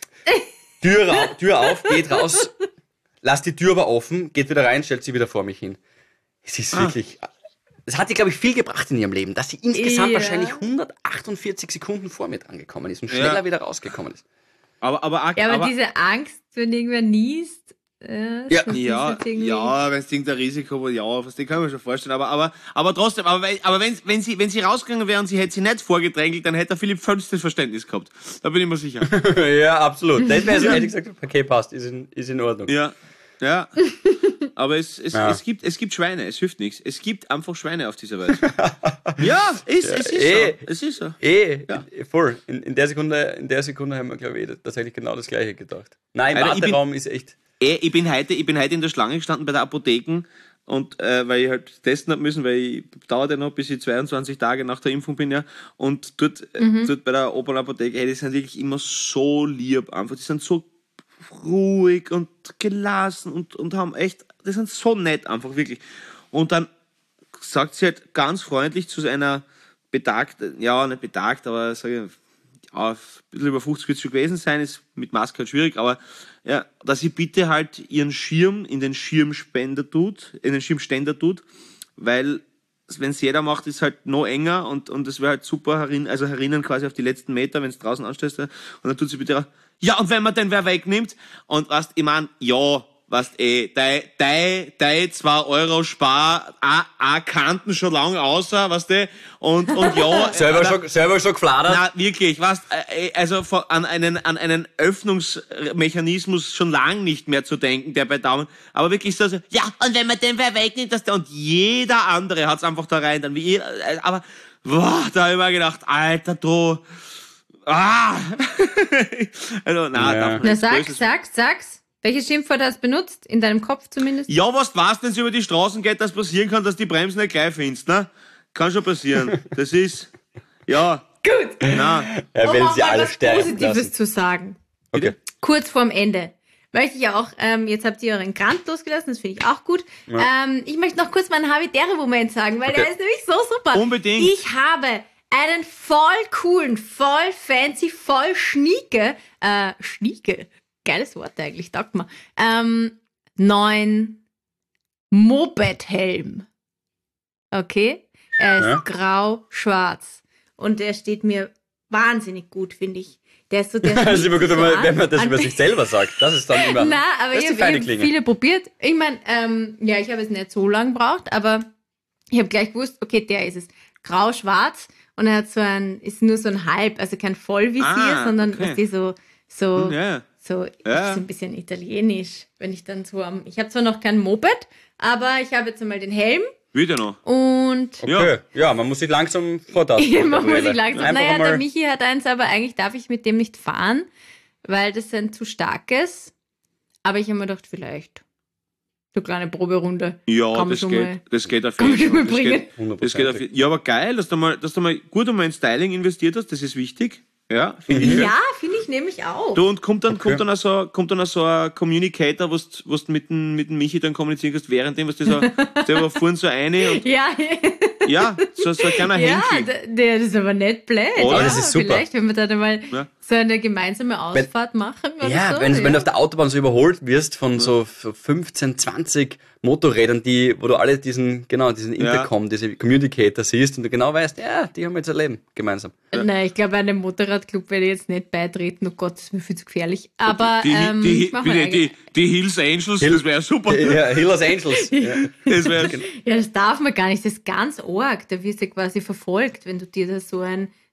Speaker 4: Tür, ra- Tür auf, geht raus, lasst die Tür aber offen, geht wieder rein, stellt sie wieder vor mich hin. Es ist
Speaker 2: Ah.
Speaker 4: wirklich, es hat ihr, glaube ich, viel gebracht in ihrem Leben, dass sie insgesamt
Speaker 3: Ja.
Speaker 4: wahrscheinlich hundertachtundvierzig Sekunden vor mir angekommen ist und schneller
Speaker 2: Ja.
Speaker 4: wieder rausgekommen ist.
Speaker 2: Aber, aber, auch-
Speaker 3: Ja, aber,
Speaker 2: aber
Speaker 3: diese Angst, wenn irgendwer niest, äh,
Speaker 4: Ja.
Speaker 3: das ist
Speaker 2: ja,
Speaker 3: jetzt irgendwie-
Speaker 2: ja, wenn es irgendein Risiko war, ja, das kann ich mir schon vorstellen. Aber, aber, aber trotzdem, aber, wenn, aber wenn, wenn, sie, wenn sie rausgegangen wäre und sie hätte sie nicht vorgedrängelt, dann hätte der Philipp vollstes Verständnis gehabt. Da bin ich mir sicher.
Speaker 4: Ja, absolut. Das wäre so, hätte ich gesagt, okay, passt, ist in, ist in Ordnung.
Speaker 2: Ja, ja. Aber es, es,
Speaker 4: Ja.
Speaker 2: es, gibt, es gibt Schweine, es hilft nichts. Es gibt einfach Schweine auf dieser Welt. Ja, es, es ist
Speaker 4: eh.
Speaker 2: so. Es ist so.
Speaker 4: Eh,
Speaker 2: Ja.
Speaker 4: voll. In, in, der Sekunde, in der Sekunde haben wir, glaube ich, tatsächlich genau das Gleiche gedacht. Nein, im
Speaker 2: Alter, ich bin-
Speaker 4: Warteraum ist echt...
Speaker 2: Eh, ich bin heute, ich bin heute in der Schlange gestanden bei der Apotheken und äh, weil ich halt testen hab müssen, weil ich dauert ja noch, bis ich zweiundzwanzig Tage nach der Impfung bin, ja. Und dort, äh, dort bei der Opel-Apotheke, hey, die sind wirklich immer so lieb, einfach. Die sind so ruhig und gelassen und, und haben echt, die sind so nett, einfach wirklich. Und dann sagt sie halt ganz freundlich zu einer betagten, ja, nicht betagt, aber sag ich, ja, ein bisschen über fünfzig wird es schon gewesen sein, ist mit Maske halt schwierig, aber ja, dass sie bitte halt ihren Schirm in den Schirmspender tut, in den Schirmständer tut, weil wenn es jeder macht, ist halt noch enger und und es wäre halt super herin, also herinnen quasi auf die letzten Meter, wenn es draußen anstellst, und dann tut sie bitte raus, ja, und wenn man den wer wegnimmt und weißt, ich mein, ja, weißt eh, dei, dei, dei zwei Euro Spar, a, a Kanten schon lang außer, weißt du, und, und ja.
Speaker 4: Selber
Speaker 2: äh,
Speaker 4: schon, selber schon gefladert.
Speaker 2: Na, wirklich, was, äh, also von- an einen, an einen Öffnungsmechanismus schon lang nicht mehr zu denken, der bei Daumen, aber wirklich so, so ja, und wenn man den wer wegnimmt, dass der, und jeder andere hat's einfach da rein, dann wie, äh, aber, boah, da hab ich mir gedacht, Alter, du, ah, also, na,
Speaker 4: Ja.
Speaker 2: darf man
Speaker 3: Na,
Speaker 2: nicht
Speaker 3: sag,
Speaker 2: Böses-
Speaker 3: sag, sag's. Welches Schimpfwort hast du benutzt? In deinem Kopf zumindest?
Speaker 2: Ja, was weißt, wenn es über die Straßen geht, dass passieren kann, dass die Bremsen nicht gleich findest, ne? Kann schon passieren. Das ist, ja,
Speaker 3: Gut.
Speaker 2: na,
Speaker 4: Er will
Speaker 3: Um auch
Speaker 4: sie
Speaker 3: mal
Speaker 4: alle
Speaker 3: was
Speaker 4: sterben
Speaker 3: Positives
Speaker 4: lassen.
Speaker 3: zu sagen.
Speaker 4: Okay.
Speaker 3: Kurz vorm Ende. Möchte ich auch, ähm, jetzt habt ihr euren Grant losgelassen, das finde ich auch gut. Ähm, ich möchte noch kurz meinen Habitäre-Moment sagen, weil
Speaker 4: Okay.
Speaker 3: der ist nämlich so super.
Speaker 2: Unbedingt.
Speaker 3: Ich habe einen voll coolen, voll fancy, voll schnieke, äh, schnieke, geiles Wort eigentlich, taugt mir, ähm, neuen Moped-Helm. Okay? Er ist
Speaker 4: Ja.
Speaker 3: grau-schwarz. Und der steht mir wahnsinnig gut, finde ich. Der ist so, der
Speaker 4: Das ist immer gut,
Speaker 3: schmiegt
Speaker 4: wenn
Speaker 3: so
Speaker 4: man, wenn man
Speaker 3: an-
Speaker 4: das
Speaker 3: an-
Speaker 4: über sich selber sagt. Das ist dann immer...
Speaker 3: Na, aber
Speaker 4: das
Speaker 3: ich
Speaker 4: ist die
Speaker 3: habe
Speaker 4: feine
Speaker 3: hab
Speaker 4: Klinge.
Speaker 3: viele probiert. Ich meine, ähm, ja, ich habe es nicht so lange gebraucht, aber ich habe gleich gewusst, okay, der ist es. Grau-schwarz und er hat so ein, ist nur so ein Halb, also kein Vollvisier,
Speaker 2: Ah,
Speaker 3: sondern
Speaker 2: okay.
Speaker 3: weißt du, so, so,
Speaker 2: Hm, ja.
Speaker 3: so,
Speaker 2: Ja.
Speaker 3: so ein bisschen italienisch, wenn ich dann so am, ich habe zwar noch kein Moped, aber ich habe jetzt einmal den Helm
Speaker 2: wieder noch.
Speaker 3: und
Speaker 4: Okay, ja. man muss sich langsam vortasten.
Speaker 3: man muss sich
Speaker 4: Gabriele.
Speaker 3: langsam.
Speaker 4: Einfach
Speaker 3: Naja,
Speaker 4: einmal-
Speaker 3: der Michi hat eins, aber eigentlich darf ich mit dem nicht fahren, weil das ist ein zu starkes. Aber ich habe mir gedacht, vielleicht so eine kleine Proberunde.
Speaker 2: Ja,
Speaker 3: Kann man
Speaker 2: das
Speaker 3: schon
Speaker 2: geht,
Speaker 3: mal-
Speaker 2: das geht auf
Speaker 3: kann man
Speaker 2: jeden
Speaker 3: schon mal
Speaker 2: Fall. Das
Speaker 3: bringen.
Speaker 2: geht, das geht auf,
Speaker 4: hundertprozentig.
Speaker 2: ja, aber geil, dass du mal, dass du mal gut einmal in Styling investiert hast, das ist wichtig. Ja, finde ich.
Speaker 3: Ja, finde ich nämlich auch.
Speaker 2: Du, und kommt dann,
Speaker 4: Okay.
Speaker 2: kommt dann auch so, kommt dann auch so ein Communicator, wo du mit dem, mit dem Michi dann kommunizieren kannst, währenddem, was du so, der war vorhin so eine und,
Speaker 3: Ja,
Speaker 2: ja, so, so ein kleiner
Speaker 3: ja,
Speaker 2: Händchen.
Speaker 3: der, der ist aber nicht blöd.
Speaker 2: Oder?
Speaker 3: Ja,
Speaker 4: Das ist super.
Speaker 3: Vielleicht, wenn wir dann einmal
Speaker 2: Ja.
Speaker 3: so eine gemeinsame Ausfahrt machen oder
Speaker 4: Ja,
Speaker 3: so.
Speaker 4: wenn,
Speaker 3: ja.
Speaker 4: wenn du auf der Autobahn so überholt wirst von so fünfzehn, zwanzig Motorrädern, die, wo du alle diesen, genau, diesen Intercom, diese Communicator siehst und du genau weißt, ja, die haben jetzt ein Leben gemeinsam.
Speaker 3: Nein, ich glaube, einem Motorradclub werde ich jetzt nicht beitreten. Oh Gott, das ist mir viel zu gefährlich. Aber
Speaker 2: Die,
Speaker 3: ähm,
Speaker 2: die,
Speaker 3: ich mach mal
Speaker 2: die,
Speaker 3: eine-
Speaker 2: die, die Hills Angels, das wäre super.
Speaker 4: Ja, Hillers Angels. Ja.
Speaker 2: Das wär,
Speaker 3: Ja, das darf man gar nicht. Das ist ganz arg. Da wirst du quasi verfolgt, wenn du dir da so ein,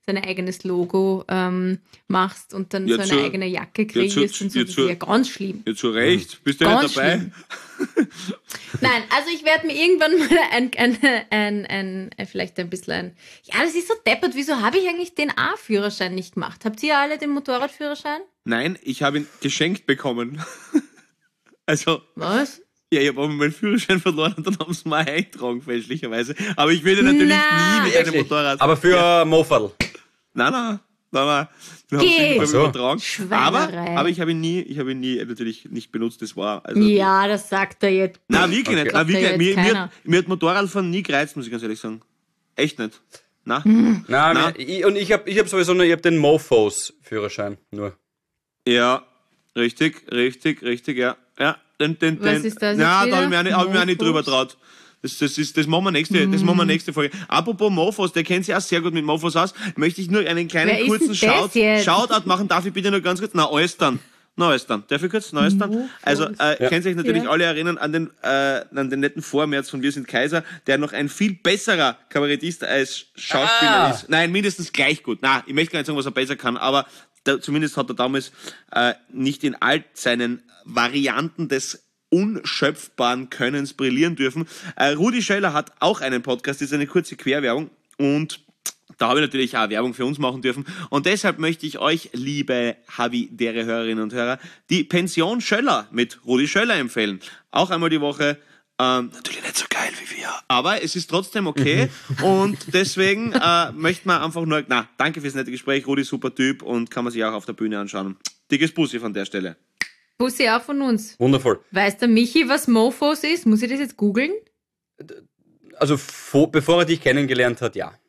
Speaker 3: dein eigenes Logo ähm, machst und dann
Speaker 2: Ja,
Speaker 3: so eine
Speaker 2: zu-
Speaker 3: eigene Jacke
Speaker 2: ja, zu-
Speaker 3: kreierst und so,
Speaker 2: ja,
Speaker 3: das
Speaker 2: zu-
Speaker 3: ist ja ganz schlimm.
Speaker 2: Ja, zu Recht. Bist du
Speaker 3: Ganz
Speaker 2: nicht dabei?
Speaker 3: schlimm. Nein, also ich werde mir irgendwann mal ein, ein, ein, ein, ein, vielleicht ein bisschen ein, ja, das ist so deppert, wieso habe ich eigentlich den A-Führerschein nicht gemacht? Habt ihr alle den Motorradführerschein?
Speaker 2: Nein, ich habe ihn geschenkt bekommen. Also,
Speaker 3: Was?
Speaker 2: ja, ich habe aber meinen Führerschein verloren und dann haben sie mal eingetragen, fälschlicherweise. Aber ich würde natürlich
Speaker 3: Nein.
Speaker 2: nie mit einem Motorrad.
Speaker 4: Aber für ja. Mofadl.
Speaker 2: Nein, nein, nein, nein. Wir
Speaker 3: Geh.
Speaker 2: haben es
Speaker 4: So.
Speaker 2: übertragen. Aber,
Speaker 3: Schweinerei.
Speaker 2: aber ich habe ihn nie, ich habe ihn nie natürlich nicht benutzt. Das war also.
Speaker 3: Ja, das sagt er jetzt.
Speaker 2: Nein, wirklich
Speaker 4: Okay.
Speaker 2: nicht. Nein, wirklich
Speaker 3: Sagt
Speaker 2: nicht.
Speaker 3: ja
Speaker 2: Mir,
Speaker 3: jetzt
Speaker 2: mir,
Speaker 3: keiner.
Speaker 2: hat- mir hat Motorradfahren nie gereizt, muss ich ganz ehrlich sagen. Echt nicht. Nein.
Speaker 4: Nein,
Speaker 2: Na?
Speaker 4: ich, und ich habe ich hab sowieso nur, ich hab den Mofos-Führerschein nur.
Speaker 2: Ja, richtig, richtig, richtig, ja. Ja, den, den,
Speaker 3: Was
Speaker 2: den.
Speaker 3: ist das
Speaker 2: Ja,
Speaker 3: jetzt
Speaker 2: da habe ich mir auch nicht, hab ich mir auch nicht
Speaker 3: Mofos?
Speaker 2: drüber traut. Das, das, ist, das, machen wir nächste, das machen wir nächste Folge. Apropos Mofos, der kennt sich auch sehr gut mit Mofos aus. Möchte ich nur einen kleinen
Speaker 3: Wer ist
Speaker 2: kurzen
Speaker 3: denn das
Speaker 2: Shout,
Speaker 3: jetzt?
Speaker 2: Shoutout machen. Darf ich bitte nur ganz kurz? Na, Eustern. Na, Eustern. Darf ich kurz? Na, Eustern.
Speaker 3: Mofos.
Speaker 2: Also, äh,
Speaker 4: Ja.
Speaker 2: könnt ihr euch natürlich
Speaker 3: Ja.
Speaker 2: alle erinnern an den, äh, an den netten Vormärz von Wir sind Kaiser, der noch ein viel besserer Kabarettist als Schauspieler
Speaker 4: Ah.
Speaker 2: ist. Nein, mindestens gleich gut. Na, ich möchte gar nicht sagen, was er besser kann, aber da, zumindest hat er damals äh, nicht in all seinen Varianten des unschöpfbaren Könnens brillieren dürfen. Äh, Rudi Schöller hat auch einen Podcast, das ist eine kurze Querwerbung und da habe ich natürlich auch Werbung für uns machen dürfen. Und deshalb möchte ich euch, liebe Havidere Hörerinnen und Hörer, die Pension Schöller mit Rudi Schöller empfehlen. Auch einmal die Woche. Ähm, natürlich nicht so geil wie wir. Aber es ist trotzdem okay. Und deswegen äh, möchte man einfach nur, na, danke fürs nette Gespräch. Rudi, super Typ und kann man sich auch auf der Bühne anschauen. Dickes Bussi von der Stelle.
Speaker 3: Bussi auch von uns.
Speaker 4: Wundervoll.
Speaker 3: Weiß der Michi, was Mofos ist? Muss ich das jetzt googeln?
Speaker 4: Also vor, bevor er dich kennengelernt hat, ja.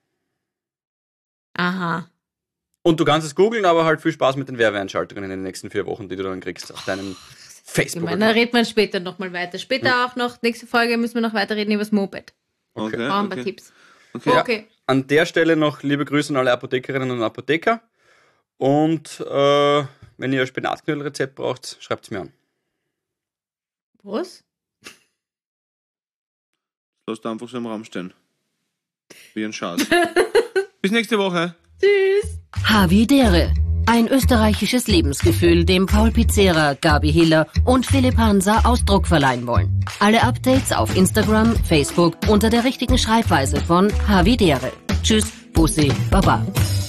Speaker 3: Aha.
Speaker 4: Und du kannst es googeln, aber halt viel Spaß mit den Werbeeinschaltungen in den nächsten vier Wochen, die du dann kriegst auf deinem Facebook.
Speaker 3: Ich meine, da reden wir später nochmal weiter. Später auch noch, nächste Folge müssen wir noch weiter reden über das Moped.
Speaker 2: Okay,
Speaker 3: Brauchen ein paar
Speaker 2: okay.
Speaker 3: Tipps.
Speaker 2: Okay.
Speaker 3: Okay.
Speaker 4: An der Stelle noch liebe Grüße an alle Apothekerinnen und Apotheker. Und äh, wenn ihr ein Spinatknödelrezept braucht, schreibt es mir an.
Speaker 3: Was?
Speaker 2: Lass da einfach so im Raum stehen. Wie ein Schatz. Bis nächste Woche.
Speaker 3: Tschüss.
Speaker 1: Havidere. Ein österreichisches Lebensgefühl, dem Paul Pizzera, Gabi Hiller und Philipp Hansa Ausdruck verleihen wollen. Alle Updates auf Instagram, Facebook unter der richtigen Schreibweise von Havidere. Tschüss, Bussi, Baba.